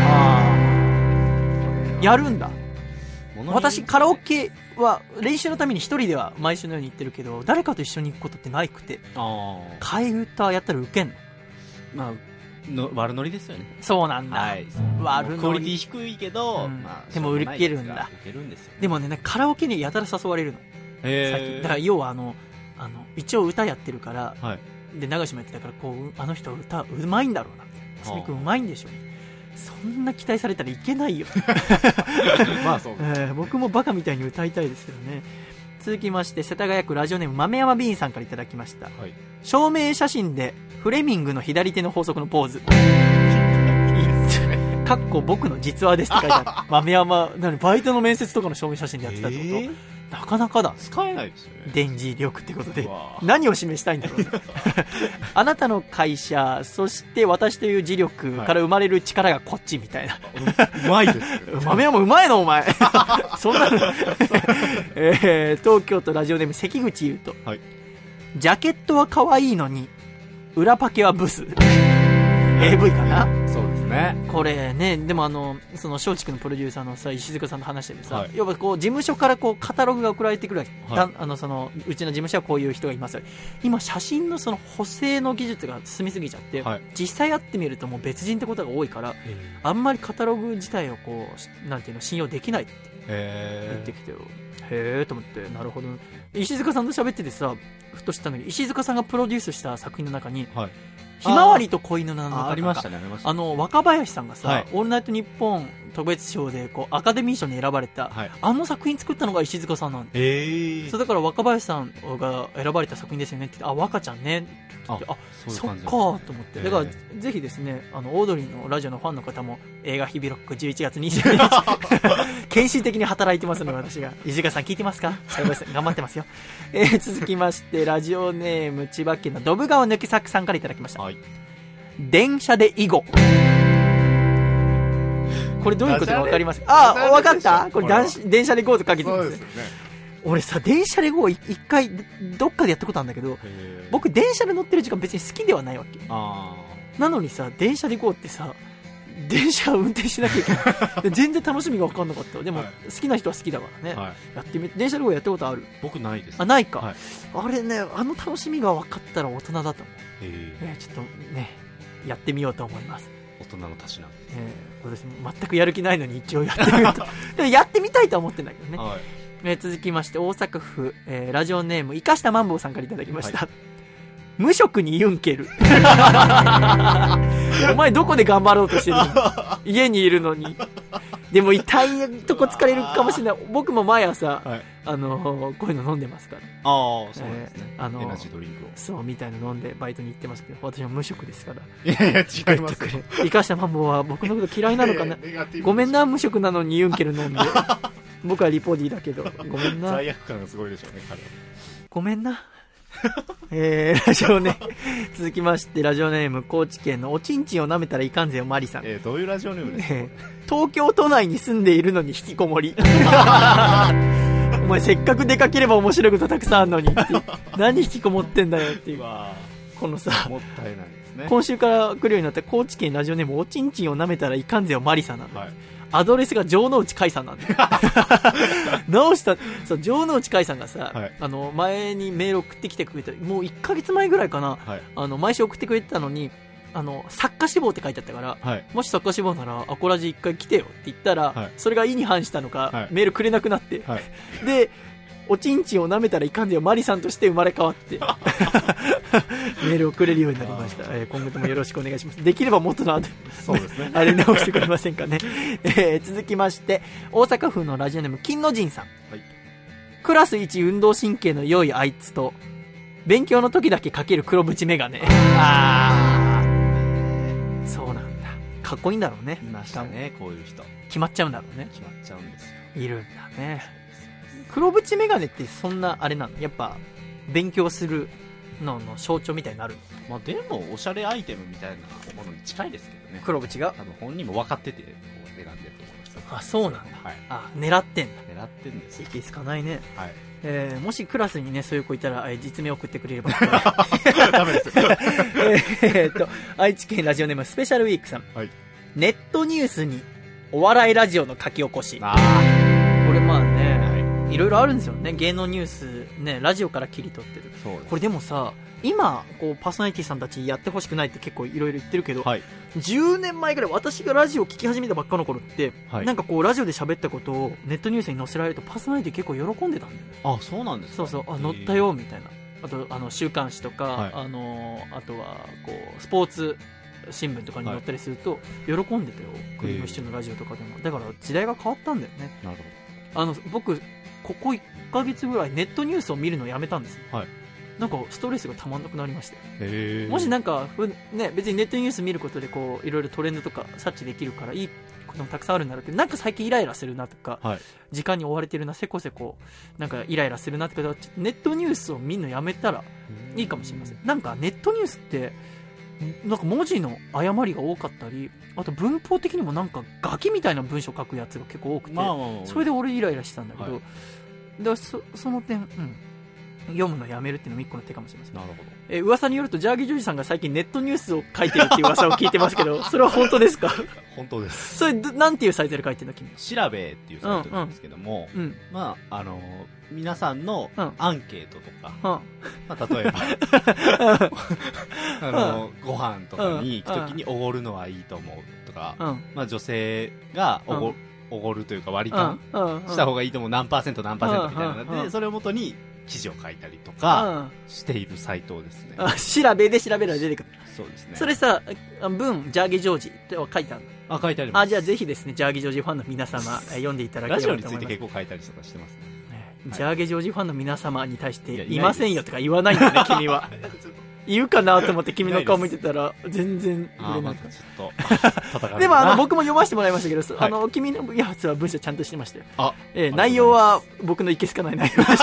やるんだ。私カラオケは練習のために一人では毎週のように行ってるけど、誰かと一緒に行くことってないくて、替え歌やったらウケんの。まあ悪ノリですよね。 そうなんだ、はい、悪ノリ。 クオリティ低いけど、 まあ、でも受けるんだ。でもね、カラオケにやたら誘われるの最近。だから要は一応歌やってるから、はい、で流しもやってたから、こうあの人歌うまいんだろうな、すみくんうまいんでしょ、そんな期待されたらいけないよまあそう、僕もバカみたいに歌いたいですけどね。続きまして世田谷区ラジオネーム豆山ビーンさんからいただきました、はい、証明写真でフレミングの左手の法則のポーズかっこ僕の実話ですって書いてある豆山。バイトの面接とかの証明写真でやってたってこと、なかなかだ。 使えないですよね。 電磁力ってことで何を示したいんだろうねあなたの会社、そして私という磁力から生まれる力がこっちみたいな、はい、 うまいですよ豆山うまいのお前そんなの東京都ラジオネーム関口優斗、はい、ジャケットは可愛いのに裏パケはブスAV かな。 そうですね。 これね、でもその松竹のプロデューサーのさ石塚さんと話しててさ、はい、要はこう事務所からこうカタログが送られてくるわけ、はい、そのうちの事務所はこういう人がいますよ。今写真のその補正の技術が進みすぎちゃって、はい、実際会ってみるともう別人ってことが多いから、あんまりカタログ自体をこうなんていうの信用できないって言ってきてよ。へーと思って、なるほど。石塚さんと喋っててさ、ふと知ったのに石塚さんがプロデュースした作品の中に、はい、ひまわりと子犬の中、 ありましたね、 若林さんがさ、 はい、 オールナイトニッポン特別賞でこうアカデミー賞に選ばれた、はい、作品作ったのが石塚さんなんで、そうだから若林さんが選ばれた作品ですよねって言って、若ちゃんねって言って、そっかーと思って、だからぜひですね、オードリーのラジオのファンの方も映画日々ロック11月22日献身的に働いてますので、私が石塚さん聞いてますか頑張ってますよ。続きましてラジオネーム千葉県のドブ川抜き作さんからいただきました、はい、電車で囲碁。これどういうことか分かりますか。分かった。これ電車で GO とかけてますね。俺さ、電車で GO 一回どっかでやったことあるんだけど、僕電車で乗ってる時間別に好きではないわけ。なのにさ、電車で GO ってさ、電車運転しなきゃいけない全然楽しみが分かんなかった。でも、はい、好きな人は好きだからね、はい、やってみて。電車で GO やったことある？ 僕ないです。 ないか、はい、あれね、楽しみが分かったら大人だと思う。ちょっとね、やってみようと思います。 大人のたしなみ。 私全くやる気ないのに一応やってみるとでもやってみたいとは思ってんだけどね、はい。続きまして大阪府、ラジオネーム生かしたマンボウさんからいただきました、はい、無職にユンケルお前どこで頑張ろうとしてるの家にいるのに。でも痛いとこ疲れるかもしれない。僕も毎朝、はい、こういうの飲んでますから。 そうですね。エナジードリンクをそうみたいなの飲んでバイトに行ってますけど、私は無職ですから。 いや違います。 生かしたマンボウは僕のこと嫌いなのかな。ごめんな、無職なのにユンケル飲んで僕はリポディだけどごめんな。 罪悪感がすごいでしょうね、彼は。 ごめんなラジオね、続きまして、ラジオネーム、高知県のおちんちんを舐めたらいかんぜよ、マリさん。 どういうラジオネームですか？ 東京都内に住んでいるのに引きこもり。お前せっかく出かければ面白いことたくさんあるのにっていう。何引きこもってんだよっていう。このさ、 もったいないですね。 今週から来るようになった高知県ラジオネーム、おちんちんを舐めたらいかんぜよ、マリさんなんだ。はい、アドレスが城之内海さんなんだよ。直した、そう、城之内海さんがさ、はい、前にメール送ってきてくれた、もう1ヶ月前ぐらいかな、はい、毎週送ってくれてたのに、作家志望って書いてあったから、はい、もし作家志望なら、アコラジ1回来てよって言ったら、はい、それが意に反したのか、はい、メールくれなくなって、はい、で、おちんちんを舐めたらいかんぜよ、マリさんとして生まれ変わって、メールをくれるようになりました。今後ともよろしくお願いします。できれば元のそうですね。 あれ直してくれませんかね。続きまして、大阪府のラジオネーム、金の神さん。はい、クラス1運動神経の良いあいつと、勉強の時だけかける黒縁メガネ。そうなんだ。かっこいいんだろうね。 いましたね、こういう人。 決まっちゃうんだろうね。 決まっちゃうんですよ。 いるんだね。黒縁メガネってそんなあれなの？やっぱ勉強するの象徴みたいになる？ まあでもおしゃれアイテムみたいなものに近いですけどね。 黒縁が多分本人も分かっててこう選んでると思いますよ。 あ、そうなんだ。はい。あ、狙ってんだ。 狙ってんですよ。 いけつかないね。 はい。 もしクラスにねそういう子いたら実名送ってくれれば。 ダメです。 愛知県ラジオネームスペシャルウィークさん。 はい。 ネットニュースにお笑いラジオの書き起こし。これまあね。いろいろあるんですよね。芸能ニュースね、ラジオから切り取ってる。これでもさ、今こうパーソナリティさんたちやってほしくないって結構いろいろ言ってるけど、はい、10年前ぐらい私がラジオを聞き始めたばっかの頃って、はい、なんかこうラジオで喋ったことをネットニュースに載せられるとパーソナリティ結構喜んでたんだよね。 あ、そうなんですか。 そうそう、載ったよみたいな。あと週刊誌とか、はい、あとはこうスポーツ新聞とかに載ったりすると喜んでたよ。クリームシチューのラジオとかでも。だから時代が変わったんだよね。 なるほど。 僕ここ1ヶ月ぐらいネットニュースを見るのをやめたんですよ。 はい。 なんかストレスがたまんなくなりました。もしなんか、ね、別にネットニュース見ることでこういろいろトレンドとか察知できるからいいこともたくさんあるんだろうけど、なんか最近イライラするなとか、はい、時間に追われてるな、せこせこなんかイライラするなとか、ネットニュースを見るのやめたらいいかもしれません。なんかネットニュースってなんか文字の誤りが多かったり、あと文法的にもなんかガキみたいな文章書くやつが結構多くて、それで俺イライラしてたんだけど、はい、だからその点、読むのやめるっていうのも一個の手かもしれません。 なるほど。 噂によるとジャーギージョージさんが最近ネットニュースを書いてるっていう噂を聞いてますけど、それは本当ですか？ 本当です。 それなんていうサイトで書いてるの君？ 調べっていうサイトなんですけども、まあ皆さんのアンケートとか、まあ例えばご飯とかに行くときにおごるのはいいと思うとか、まあ女性がおごるというか割り勘した方がいいと思う何パーセント何パーセントみたいなので、それをもとに記事を書いたりとかしているサイトですね。 調べで調べら出てくる。 そうですね。 それさ、文ジャーギージョージって書いてあるの？ 書いてあります。 じゃあぜひですね、ジャーギージョージファンの皆様読んでいただければと思います。 ラジオについて結構書いたりとかしてますね。 ジャーゲジョージファンの皆様に対していませんよとか言わないんだね、君は。言うかなと思って君の顔見てたら全然触れなかった。でも僕も読ませてもらいましたけど、君のやつは文章ちゃんとしてましたよ。内容は僕のいけすかない内容でした。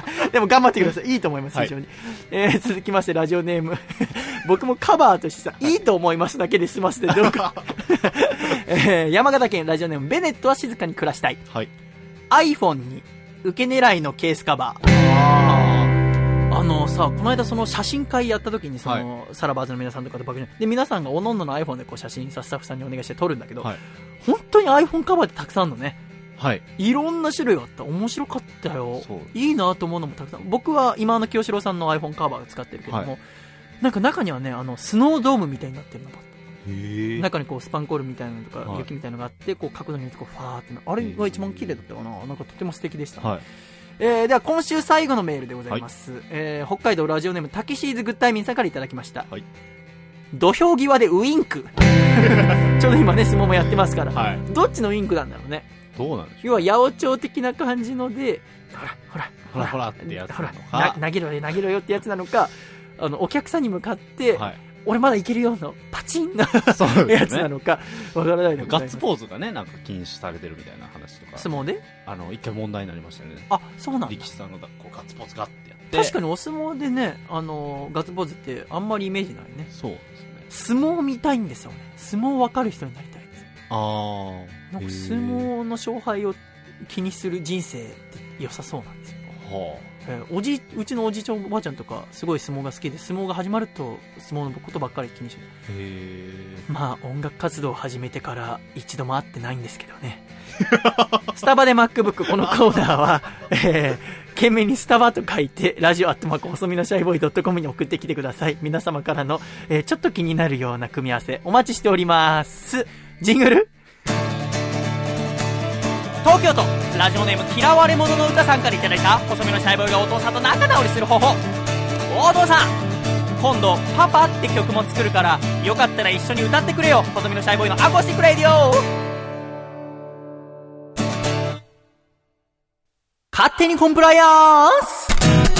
でも頑張ってください。いいと思います、非常に。続きましてラジオネーム。僕もカバーとしてさ、いいと思いますだけで済ませてどうか。山形県ラジオネームベネットは静かに暮らしたい。iPhone に受け狙いのケースカバー。さ、この間その写真会やった時にサラバーズの皆さんとかと爆で皆さんがおのおのの iPhone でこう写真さスタッフさんにお願いして撮るんだけど、本当に iPhone カバーってたくさんあるのね。いろんな種類があった。面白かったよ。いいなと思うのもたくさん。僕は今の清志郎さんの iPhone カバーを使ってるけども、なんか中にはね、スノードームみたいになってるのがあった。中にこうスパンコールみたいなのとか、雪みたいなのがあって、こう角度によってこうファーってあれが一番綺麗だったかな。なんかとても素敵でした。では今週最後のメールでございます。北海道ラジオネームタキシーズグッタイミンさんからいただきました。土俵際でウインク。ちょうど今ね相撲もやってますから、どっちのウインクなんだろうね。 どうなんでしょう。 要は八百長的な感じので、 ほらってやつなのか、 投げろよってやつなのか、お客さんに向かって、俺まだいけるようなパチンなやつなのかわからないのか。 ガッツポーズがねなんか禁止されてるみたいな話とか。 相撲で一回問題になりましたよね。 そうなんだ。 力士さんがこうガッツポーズガッてやって確かにお相撲でね、ガッツポーズってあんまりイメージないね。 そうですね。相撲見たいんですよね。相撲分かる人になりたいです。なんか相撲の勝敗を気にする人生って良さそうなんですよ。うちのおじいちゃんおばあちゃんとかすごい相撲が好きで、相撲が始まると相撲のことばっかり気にしてる。まあ音楽活動を始めてから一度も会ってないんですけどね。スタバで MacBook このコーナーは、懸命にスタバと書いてラジオ細身のシャイボーイ .com に送ってきてください。皆様からの、ちょっと気になるような組み合わせお待ちしております。ジングル。東京都ラジオネーム嫌われ者の歌さんからいただいた細身のシャイボーイがお父さんと仲直りする方法。お父さん、今度パパって曲も作るからよかったら一緒に歌ってくれよ。細身のシャイボーイのアコースティックレディオ。勝手にコンプライアンス。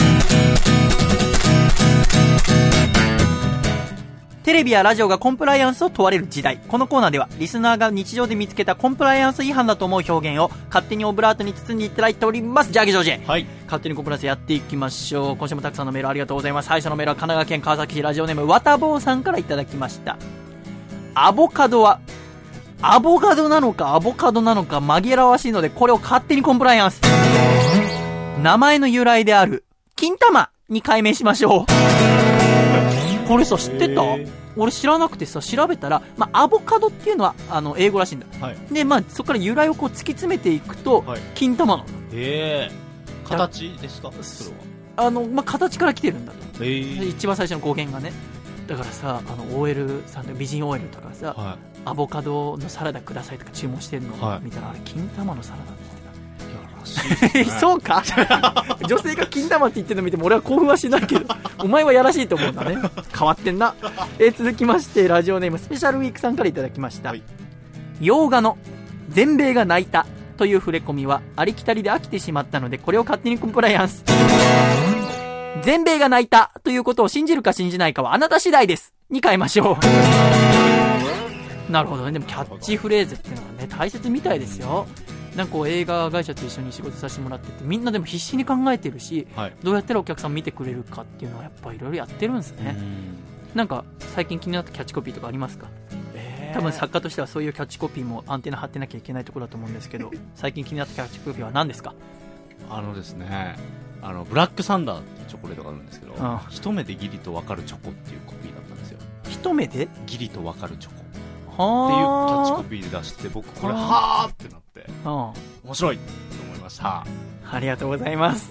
テレビやラジオがコンプライアンスを問われる時代。このコーナーではリスナーが日常で見つけたコンプライアンス違反だと思う表現を勝手にオブラートに包んでいただいております。ジャーゲジョージ、はい、勝手にコンプライアンスやっていきましょう。今週もたくさんのメールありがとうございます。最初のメールは神奈川県川崎市ラジオネームわたぼうさんからいただきました。アボカドはアボカドなのかアボカドなのか紛らわしいので、これを勝手にコンプライアンス。名前の由来である金玉に改名しましょう。これさ知ってた？俺知らなくてさ、調べたら、アボカドっていうのは英語らしいんだ、はい、でそこから由来をこう突き詰めていくと、はい、金玉なの。 形ですか？それは形から来てるんだと、一番最初の語源がね。だからさ、OL さんの美人 OL とかさ、はい、アボカドのサラダくださいとか注文してるのを見たら、あれ金玉のサラダってそうか女性が金玉って言ってるの見ても俺は興奮はしないけどお前はやらしいと思うんだね。変わってんな。続きましてラジオネームスペシャルウィークさんからいただきました、はい、洋画の全米が泣いたという触れ込みはありきたりで飽きてしまったので、これを勝手にコンプライアンス。全米が泣いたということを信じるか信じないかはあなた次第ですに変えましょう。なるほどね。でもキャッチフレーズっていうのはね大切みたいですよ。なんかこう映画会社と一緒に仕事させてもらってて、みんなでも必死に考えてるし、はい、どうやったらお客さん見てくれるかっていうのはやっぱいろいろやってるんですね。なんか最近気になったキャッチコピーとかありますか？多分作家としてはそういうキャッチコピーもアンテナ張ってなきゃいけないところだと思うんですけど最近気になったキャッチコピーは何ですか？ ですね、ブラックサンダーっていうチョコレートがあるんですけど、一目でギリと分かるチョコっていうコピーだったんですよ。 一目でギリと分かるチョコっていうキャッチコピーで出して、僕これはーってなって面白いと思いました。 ありがとうございます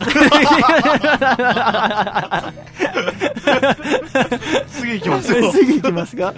次行きますよ。 次行きますが、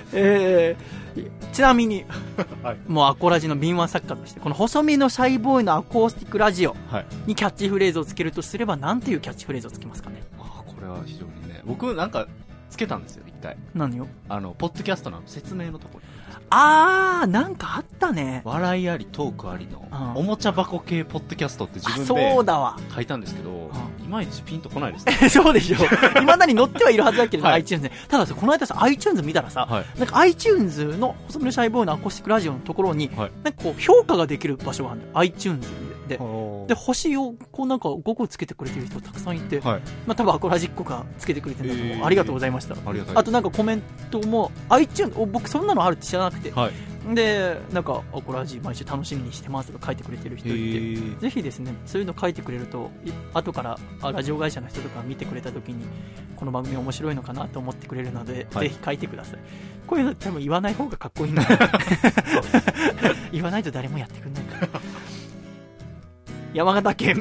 ちなみに、はい、もうアコラジの敏腕作家としてこの細身のシャイボーイのアコースティックラジオにキャッチフレーズをつけるとすれば何ていうキャッチフレーズをつけますかね？ これは非常にね、僕なんかつけたんですよ一回。 何を？ ポッドキャストの説明のところになんかあったね。 笑いありトークありのおもちゃ箱系ポッドキャストって自分で書いたんですけど、いまいちピンとこないですねそうでしょいまだに載ってはいるはずだけど、はい、iTunes ね。たださ、この間さ iTunes 見たらさ、はい、なんか iTunes の細身のシャイボーイのアコースティックラジオのところに、はい、なんかこう評価ができる場所があるんだよ iTunes で星をこうなんか5個つけてくれてる人たくさんいて、はい、多分アコラジッコがつけてくれてるんだと思う。ありがとうございました。あとなんかコメントも iTunes 僕そんなのあるって知らなくて、はい、でなんかアコラジ毎週楽しみにしてますとか書いてくれてる人いて、ぜひですねそういうの書いてくれると後からラジオ会社の人とか見てくれた時にこの番組面白いのかなと思ってくれるので、はい、ぜひ書いてください。こういうの多分言わない方がかっこいいんだ言わないと誰もやってくんないから山形県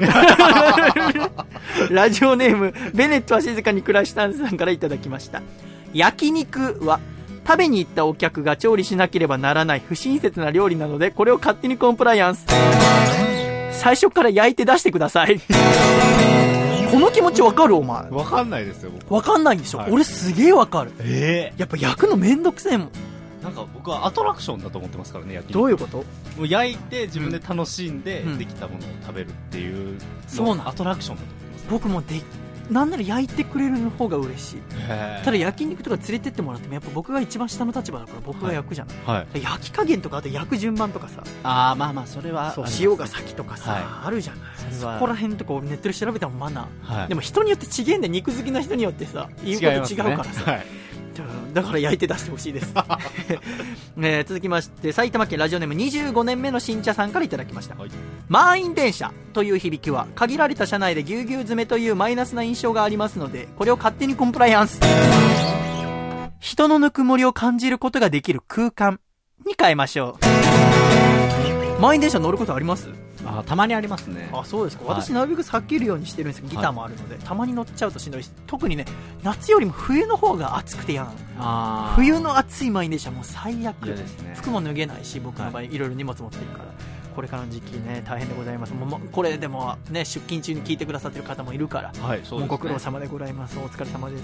ラジオネームベネットは静かに暮らしたんさんからいただきました。焼肉は食べに行ったお客が調理しなければならない不親切な料理なので、これを勝手にコンプライアンス。最初から焼いて出してくださいこの気持ちわかる？お前わかんないですよ。 わかんないでしょ、はい、俺すげえわかる。やっぱ焼くのめんどくせえもん。 なんか僕はアトラクションだと思ってますからね、焼き肉。 どういうこと？ もう焼いて自分で楽しんでできたものを食べるっていう、そうなアトラクションだと思ってます。 僕もなんなら焼いてくれる方が嬉しい。ただ焼肉とか連れてってもらってもやっぱ僕が一番下の立場だから僕が焼くじゃない、はい、焼き加減とかあと焼く順番とかさ、 あまあまあそれはそう塩が先とかさ、はい、あるじゃない。 そこら辺とかネットで調べたもマナー、はい、でも人によって違えんで、肉好きな人によってさ言うこと違うからさ、だから焼いて出してほしいです続きまして埼玉県ラジオネーム25年目の新茶さんからいただきました、はい、満員電車という響きは限られた車内でぎゅうぎゅう詰めというマイナスな印象がありますので、これを勝手にコンプライアンス、人のぬくもりを感じることができる空間に変えましょう。満員電車乗ることあります？ たまにありますね。 そうですか。私なるべく避けるようにしてるんですけど、ギターもあるので、たまに乗っちゃうとしんどいし、特にね夏よりも冬の方が暑くて嫌なの。冬の暑い満員電車もう最悪ですね。服も脱げないし、僕の場合いろいろ荷物持ってるから、これからの時期ね大変でございます。もうこれでもね出勤中に聞いてくださってる方もいるから、はい、そうですね、もうご苦労様でございます。お疲れ様です。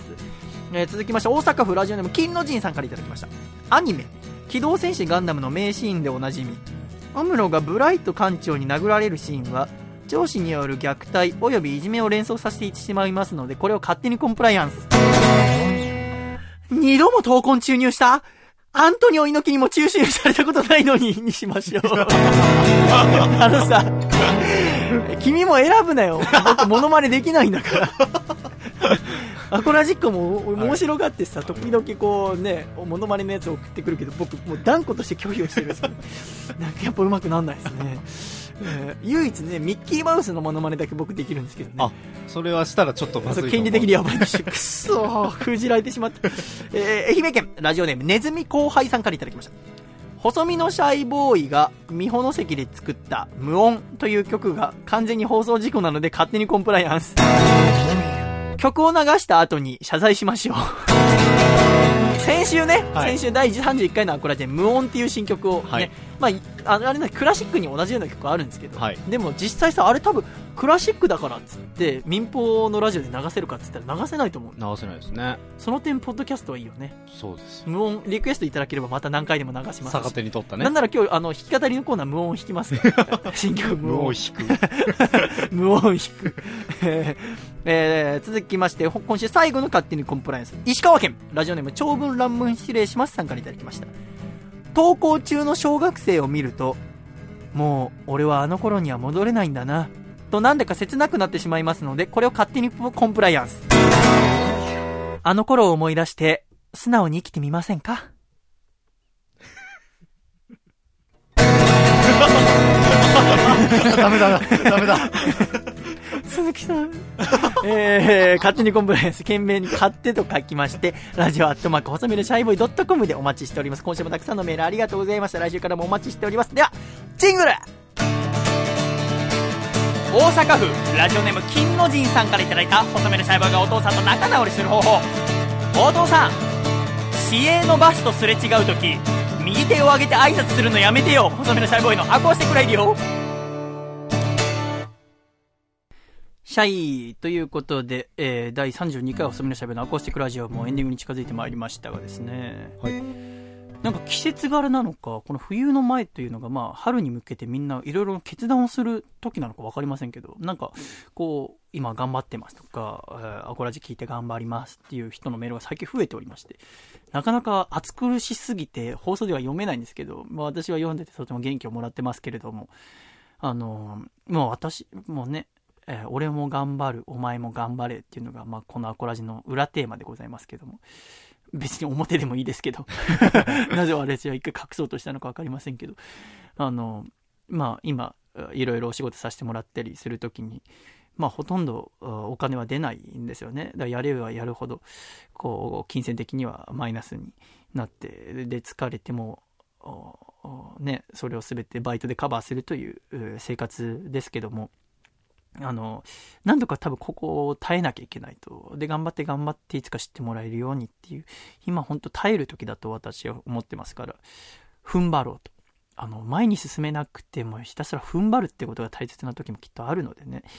続きまして大阪府ラジオネーム金の神さんからいただきました。アニメ機動戦士ガンダムの名シーンでおなじみ、アムロがブライト艦長に殴られるシーンは上司による虐待およびいじめを連想させてしまいますので、これを勝手にコンプライアンス。2度も闘魂注入したアントニオ猪木にも注入されたことないのにしましょうさ君も選ぶなよ、僕モノマネできないんだからアコラジックも面白がってさ、時々こうねモノマネのやつを送ってくるけど、僕もう断固として拒否をしてるんですけどなんかやっぱ上手くなんないですね唯一ねミッキーマウスのモノマネだけ僕できるんですけどね。 それはしたらちょっとまずいと思う。 権利的にやばいんですよくそ封じられてしまった愛媛県ラジオネームネズミ後輩さんからいただきました。細身のシャイボーイが三保関で作った無音という曲が完全に放送事故なので勝手にコンプライアンス。曲を流した後に謝罪しましょう先週ね、はい、先週第31回のアコラジで無音っていう新曲をね、はい、まあ、あれねクラシックに同じような曲あるんですけど、はい、でも実際さあれ多分クラシックだからっつって民放のラジオで流せるかっつったら流せないと思う。 流せないですね。 その点ポッドキャストはいいよね。 そうです。 無音リクエストいただければまた何回でも流しますし、 逆手に取ったね。 なんなら今日弾き語りのコーナー無音弾きます新曲無音弾く無音弾く続きまして今週最後の勝手にコンプライアンス、石川県ラジオネーム長文乱文失礼しますさんからいただきました。登校中の小学生を見ると、もう俺はあの頃には戻れないんだなとなんだか切なくなってしまいますので、これを勝手にコンプライアンス。あの頃を思い出して素直に生きてみませんかダメだ鈴木さん勝手にコンプライアンス懸命に勝手と書きましてラジオ@細めるシャイボーイ .com でお待ちしております。今週もたくさんのメールありがとうございました。来週からもお待ちしております。ではジングル。大阪府ラジオネーム金の神さんからいただいた細めるシャイボーイがお父さんと仲直りする方法。お父さん、市営のバスとすれ違うとき右手を上げて挨拶するのやめてよ。細めのシャイボーイのアコースティックラディオシャイということで、第32回細めのシャイボーイのアコースティックラジオもエンディングに近づいてまいりましたがですね、はい、なんか季節柄なのかこの冬の前というのがまあ春に向けてみんないろいろ決断をする時なのか分かりませんけど、なんかこう今頑張ってますとか、アコラジ聞いて頑張りますっていう人のメールが最近増えておりまして、なかなか暑苦しすぎて放送では読めないんですけど、まあ、私は読んでてとても元気をもらってますけれども、もう私もうね、俺も頑張るお前も頑張れっていうのが、まあ、このアコラジの裏テーマでございますけども、別に表でもいいですけどなぜ私は一回隠そうとしたのか分かりませんけど、まあ今いろいろお仕事させてもらったりするときに、まあほとんどお金は出ないんですよね。だからやればやるほどこう金銭的にはマイナスになって、で疲れてもね、それを全てバイトでカバーするという生活ですけども、何度か多分ここを耐えなきゃいけないと。で頑張っていつか知ってもらえるようにっていう、今本当耐える時だと私は思ってますから、踏ん張ろうと。前に進めなくてもひたすら踏ん張るってことが大切な時もきっとあるのでね、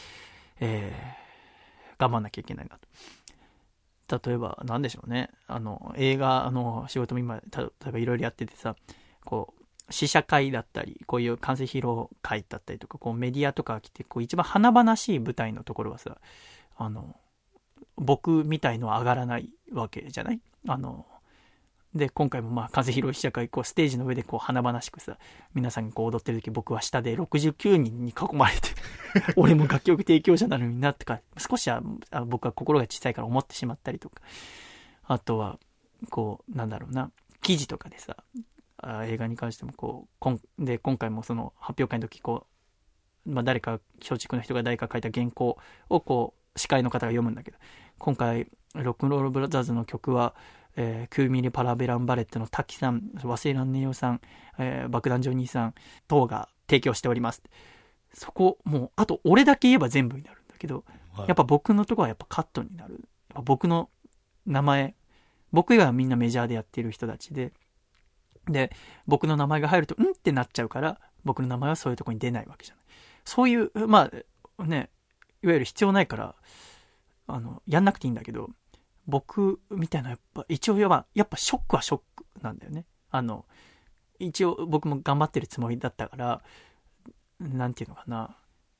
頑張んなきゃいけないなと。例えば何でしょうね、映画の仕事も今例えばいろいろやっててさ、こう試写会だったりこういう完成披露会だったりとか、こうメディアとか来てこう一番華々しい舞台のところはさ、 僕みたいのは上がらないわけじゃない。で今回もまあ風広い試写会こうステージの上でこう華々しくさ皆さんがこう踊ってる時、僕は下で69人に囲まれて俺も楽曲提供者なのになってか少しは僕は心が小さいから思ってしまったりとか、あとはこうなんだろうな、記事とかでさ映画に関してもこう今回もその発表会の時こう、まあ、誰か松竹の人が誰か書いた原稿をこう司会の方が読むんだけど、今回ロックンロールブラザーズの曲は9ミリパラベランバレットの滝さん、忘れらんねえよさん、爆弾ジョニーさん等が提供しております。そこもうあと俺だけ言えば全部になるんだけど、はい、やっぱ僕のところはやっぱカットになる。やっぱ僕の名前、僕以外はみんなメジャーでやってる人たちで僕の名前が入るとってなっちゃうから、僕の名前はそういうところに出ないわけじゃない。そういうまあね、いわゆる必要ないからやんなくていいんだけど、僕みたいなやっぱ一応やっぱショックはショックなんだよね。一応僕も頑張ってるつもりだったから、なんていうのかな、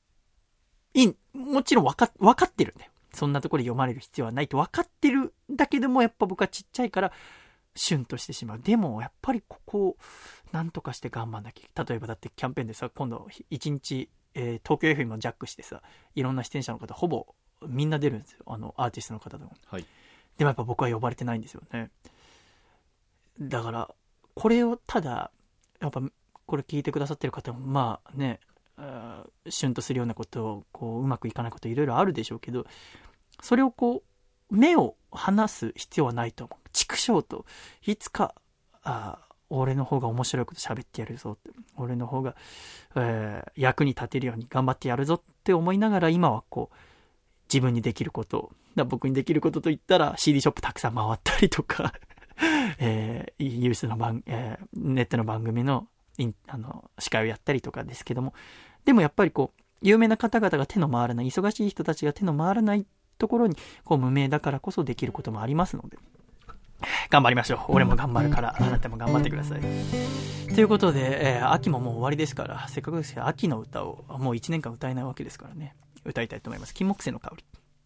もちろん分かってるんだよ。そんなところで読まれる必要はないと分かってるんだけども、やっぱ僕はちっちゃいからシュンとしてしまう。でもやっぱりここなんとかして頑張んなきゃ。例えばだってキャンペーンでさ、今度1日、東京 FM もジャックしてさ、いろんな出演者の方ほぼみんな出るんですよ、アーティストの方でも。はい。でもやっぱ僕は呼ばれてないんですよね。だからこれをただやっぱこれ聞いてくださってる方もまあね、シュンとするようなことをこううまくいかないこといろいろあるでしょうけど、それをこう目を離す必要はないと思う。畜生といつか俺の方が面白いこと喋ってやるぞって、俺の方が、役に立てるように頑張ってやるぞって思いながら、今はこう自分にできることを、僕にできることといったら CD ショップたくさん回ったりとかユースのネットの番組の司会をやったりとかですけども、でもやっぱりこう有名な方々が手の回らない、忙しい人たちが手の回らないところにこう無名だからこそできることもありますので、頑張りましょう。俺も頑張るからあなたも頑張ってください。ということで、秋ももう終わりですから、せっかくですけど秋の歌をもう1年間歌えないわけですからね、歌いたいと思います。金木犀の香り。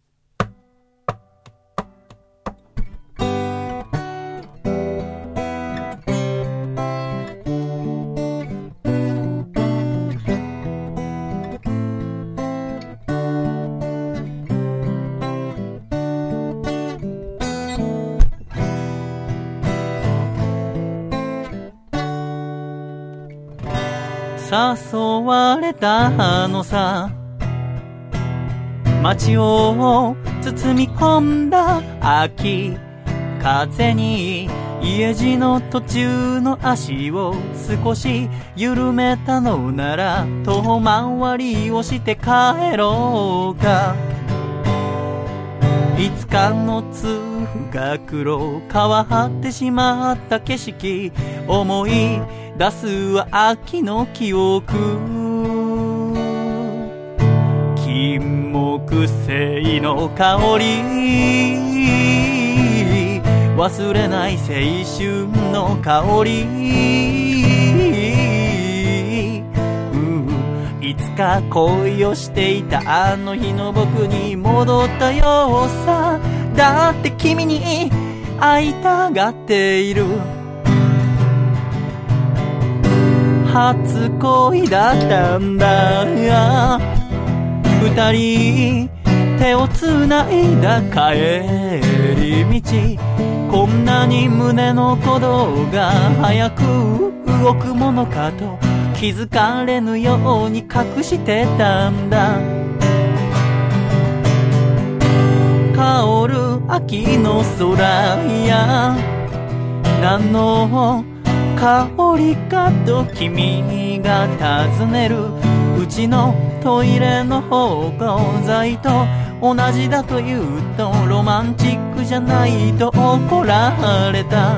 誘われたのさ、街を包み込んだ秋風に、家路の途中の足を少し緩めたのなら、遠回りをして帰ろうか。いつかの通学路変わってしまった景色、思い出すは秋の記憶。金木犀の香り、忘れない青春の香り、いつか恋をしていたあの日の僕に戻ったようさ。だって君に会いたがっている。初恋だったんだ。二人手をつないだ帰り道、こんなに胸の鼓動が早く動くものかと気づかれぬように隠してたんだ。香る秋の空や、何の香りかと君が尋ねる。うちのトイレの芳香剤と同じだと言うとロマンチックじゃないと怒られた。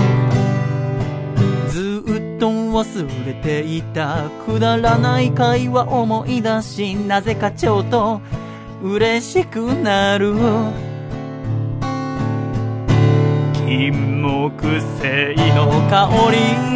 ずっと忘れていたくだらない会話思い出し、なぜかちょっと嬉しくなる。金木犀の香り、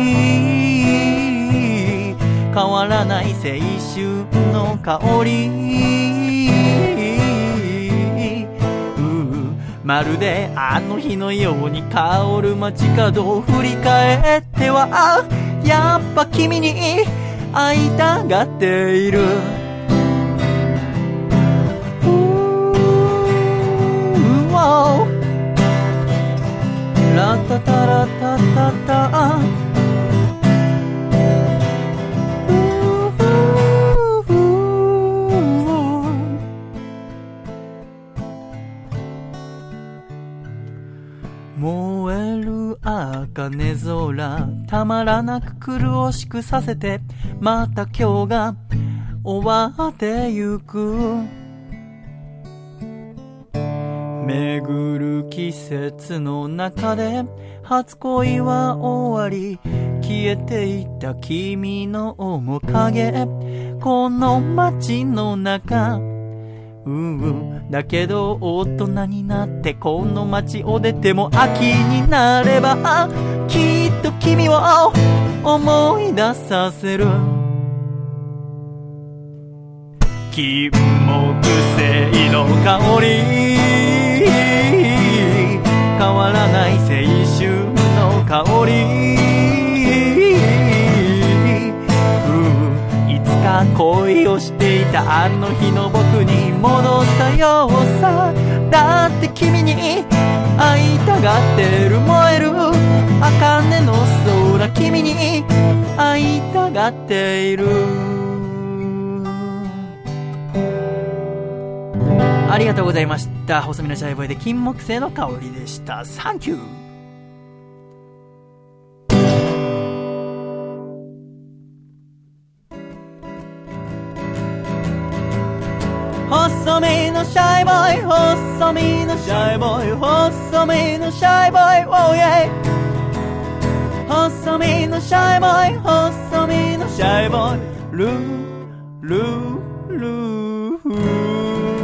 変わらない青春の香り、 まるであの日のように香る街角を振り返ってはやっぱ君に会いたがっている。ラタタラタタタ燃える茜空たまらなく苦しくさせてまた今日が終わってゆく。巡る季節の中で初恋は終わり消えていった君の面影この街の中だけど大人になってこの街を出ても秋になればきっと君を思い出させる。金木犀の香り変わらない青春の香りいつか恋をしていたあの日の僕に戻ったようさ。だって君に会いたがってる燃える茜の空君に会いたがっている。ありがとうございました。細身のシャイボーイで金木犀の香りでした。サンキュー。細身のシャイボーイ細身のシャイボーイ細身のシャイボーイ Oh yeah 細身のシャイボーイ細身のシャイボーイルールールー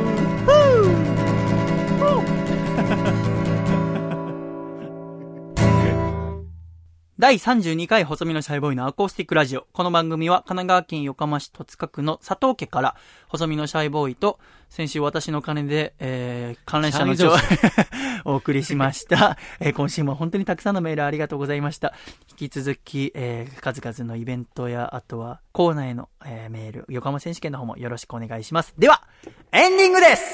第32回細身のシャイボーイのアコースティックラジオ。この番組は神奈川県横浜市戸塚区の佐藤家から細身のシャイボーイと先週私の金で、関連者の情報お送りしました。今週も本当にたくさんのメールありがとうございました。引き続き、数々のイベントやあとはコーナーへの、メール、横浜選手権の方もよろしくお願いします。では、エンディングです。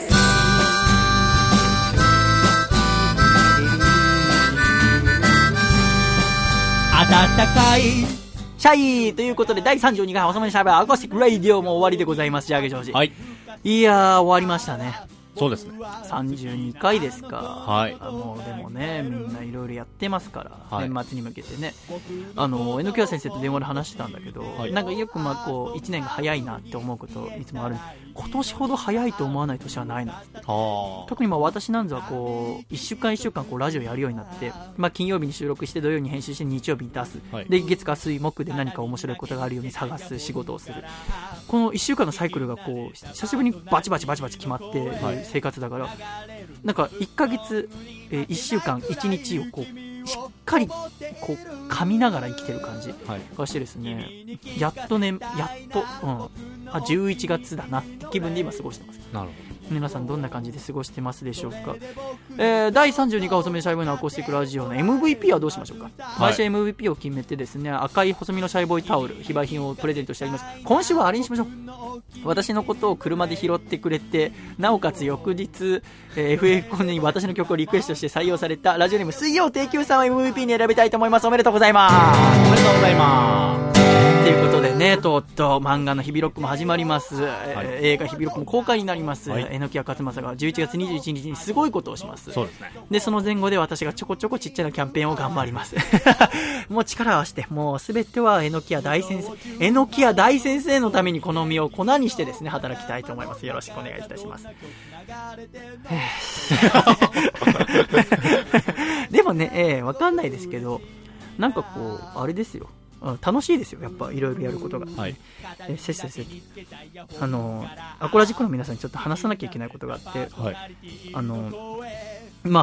暖かいシャイということで第32回細身のシャイボーイアコースティックラディオも終わりでございます。ジャーゲジョージ。 はい。 いやー終わりましたね。 そうですね。 32回ですか。 はい。 もうでもね、みんないろいろやってますから、 はい、 年末に向けてね。榎谷先生と電話で話してたんだけど、はい、なんかよくこう1年が早いなって思うこといつもある。今年ほど早いと思わない年はないなって。特に私なんぞはこう1週間1週間こうラジオやるようになって、金曜日に収録して土曜に編集して日曜日に出す、はい、で月火水木で何か面白いことがあるように探す仕事をする。この1週間のサイクルがこう久しぶりにバチバチ決まってる生活だから、なんか1ヶ月、1週間1日をこうしっかりこう噛みながら生きてる感じがしてですね、やっとね、11月だなって気分で今過ごしてます。 なるほど。 皆さんどんな感じで過ごしてますでしょうか。第32回細身のシャイボーイのアコースティックラジオの MVP はどうしましょうか。毎週 MVP を決めてですね、赤い細身のシャイボーイタオル非売品をプレゼントしてあります。今週はあれにしましょう。私のことを車で拾ってくれて、なおかつ翌日、FA コンに私の曲をリクエストして採用されたラジオネーム水曜定休さんを MVP に選びたいと思います。おめでとうございます。 おめでとうございます。 ということでね、とうとう漫画の日々ロックも始まります、映画日々ロックも公開になります、榎谷勝正が11月21日にすごいことをします。 そうですね。 でその前後で私がちょこちょこちっちゃなキャンペーンを頑張りますもう力を合わせて、もうすべては榎谷大先生のためにこの身を粉にしてですね働きたいと思います。よろしくお願いいたしますでもね、わかんないですけど、なんかこうあれですよ、楽しいですよ、やっぱいろいろやることが。はい。せっせアコラジックの皆さんにちょっと話さなきゃいけないことがあって、はい、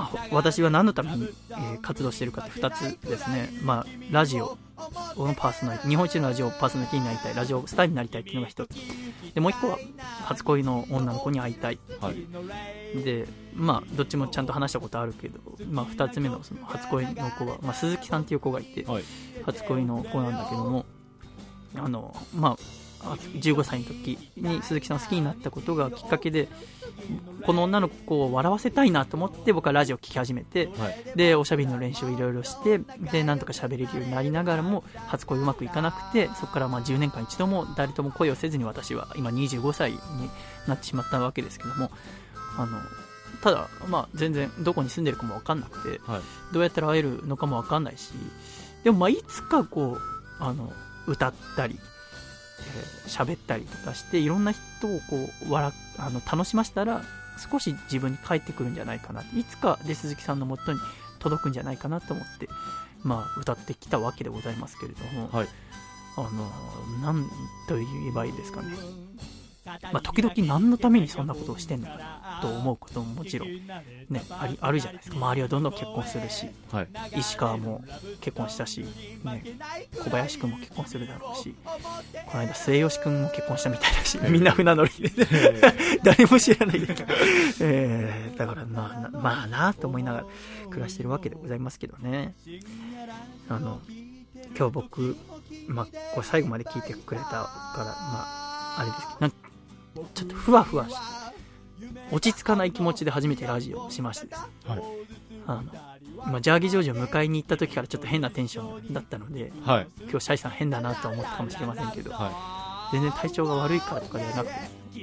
私は何のために、活動しているかって2つですね。ラジオのパーソナリティ、日本一のラジオパーソナリティになりたい、ラジオスターになりたいっていうのが1つでもう一個は初恋の女の子に会いたい、はい、でまあどっちもちゃんと話したことあるけど、まあ、2つ目のその初恋の子は、まあ、鈴木さんっていう子がいて、はい、初恋の子なんだけどもまあ15歳の時に鈴木さんを好きになったことがきっかけで、この女の子を笑わせたいなと思って僕はラジオを聴き始めて、はい、でおしゃべりの練習をいろいろしてでなんとか喋れるようになりながらも初恋うまくいかなくて、そこからまあ10年間一度も誰とも恋をせずに私は今25歳になってしまったわけですけども、ただまあ全然どこに住んでるかも分かんなくて、はい、どうやったら会えるのかも分かんないし、でもまあいつかこう歌ったり喋ったりとかしていろんな人をこう楽しませたら少し自分に返ってくるんじゃないかな、いつかで鈴木さんの元に届くんじゃないかなと思って、まあ、歌ってきたわけでございますけれども、はい、なんと言えばいいですかね、まあ、時々何のためにそんなことをしてんのかなと思うことももちろん、ね、あるじゃないですか。周りはどんどん結婚するし、はい、石川も結婚したし、ね、小林くんも結婚するだろうし、この間末吉くんも結婚したみたいだし、みんな船乗りで誰も知らないけど、だからまあなと思いながら暮らしてるわけでございますけどね。今日僕、まあ、これ最後まで聞いてくれたから、まあ、あれですけど、ちょっとふわふわして落ち着かない気持ちで初めてラジオをしましてです、はい、ジャーギージョージを迎えに行った時からちょっと変なテンションだったので、はい、今日シャイさん変だなと思ったかもしれませんけど、はい、全然体調が悪いからとかではなくて、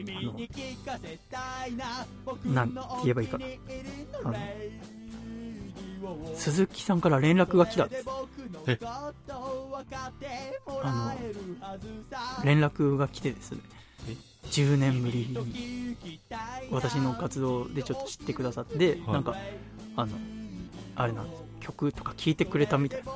なんて言えばいいかな、鈴木さんから連絡が来たんです。連絡が来てですね、10年ぶりに私の活動でちょっと知ってくださって、はい、なんかあれなんです、曲とか聴いてくれたみたいな。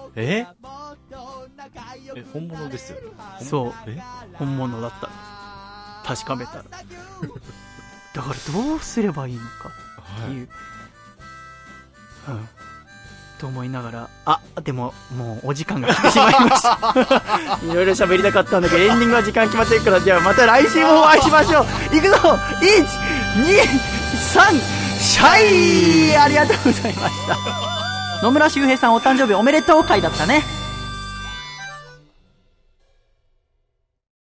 本物ですよね。 そう、本物だったんです、確かめたらだからどうすればいいのかっていう、はい、と思いながら、でももうお時間が来てしまいましたいろいろ喋りたかったんだけどエンディングは時間決まってるから、ではまた来週もお会いしましょう。いくぞ、1、2、3、シャイ。ありがとうございました。野村周平さんお誕生日おめでとう会だったね。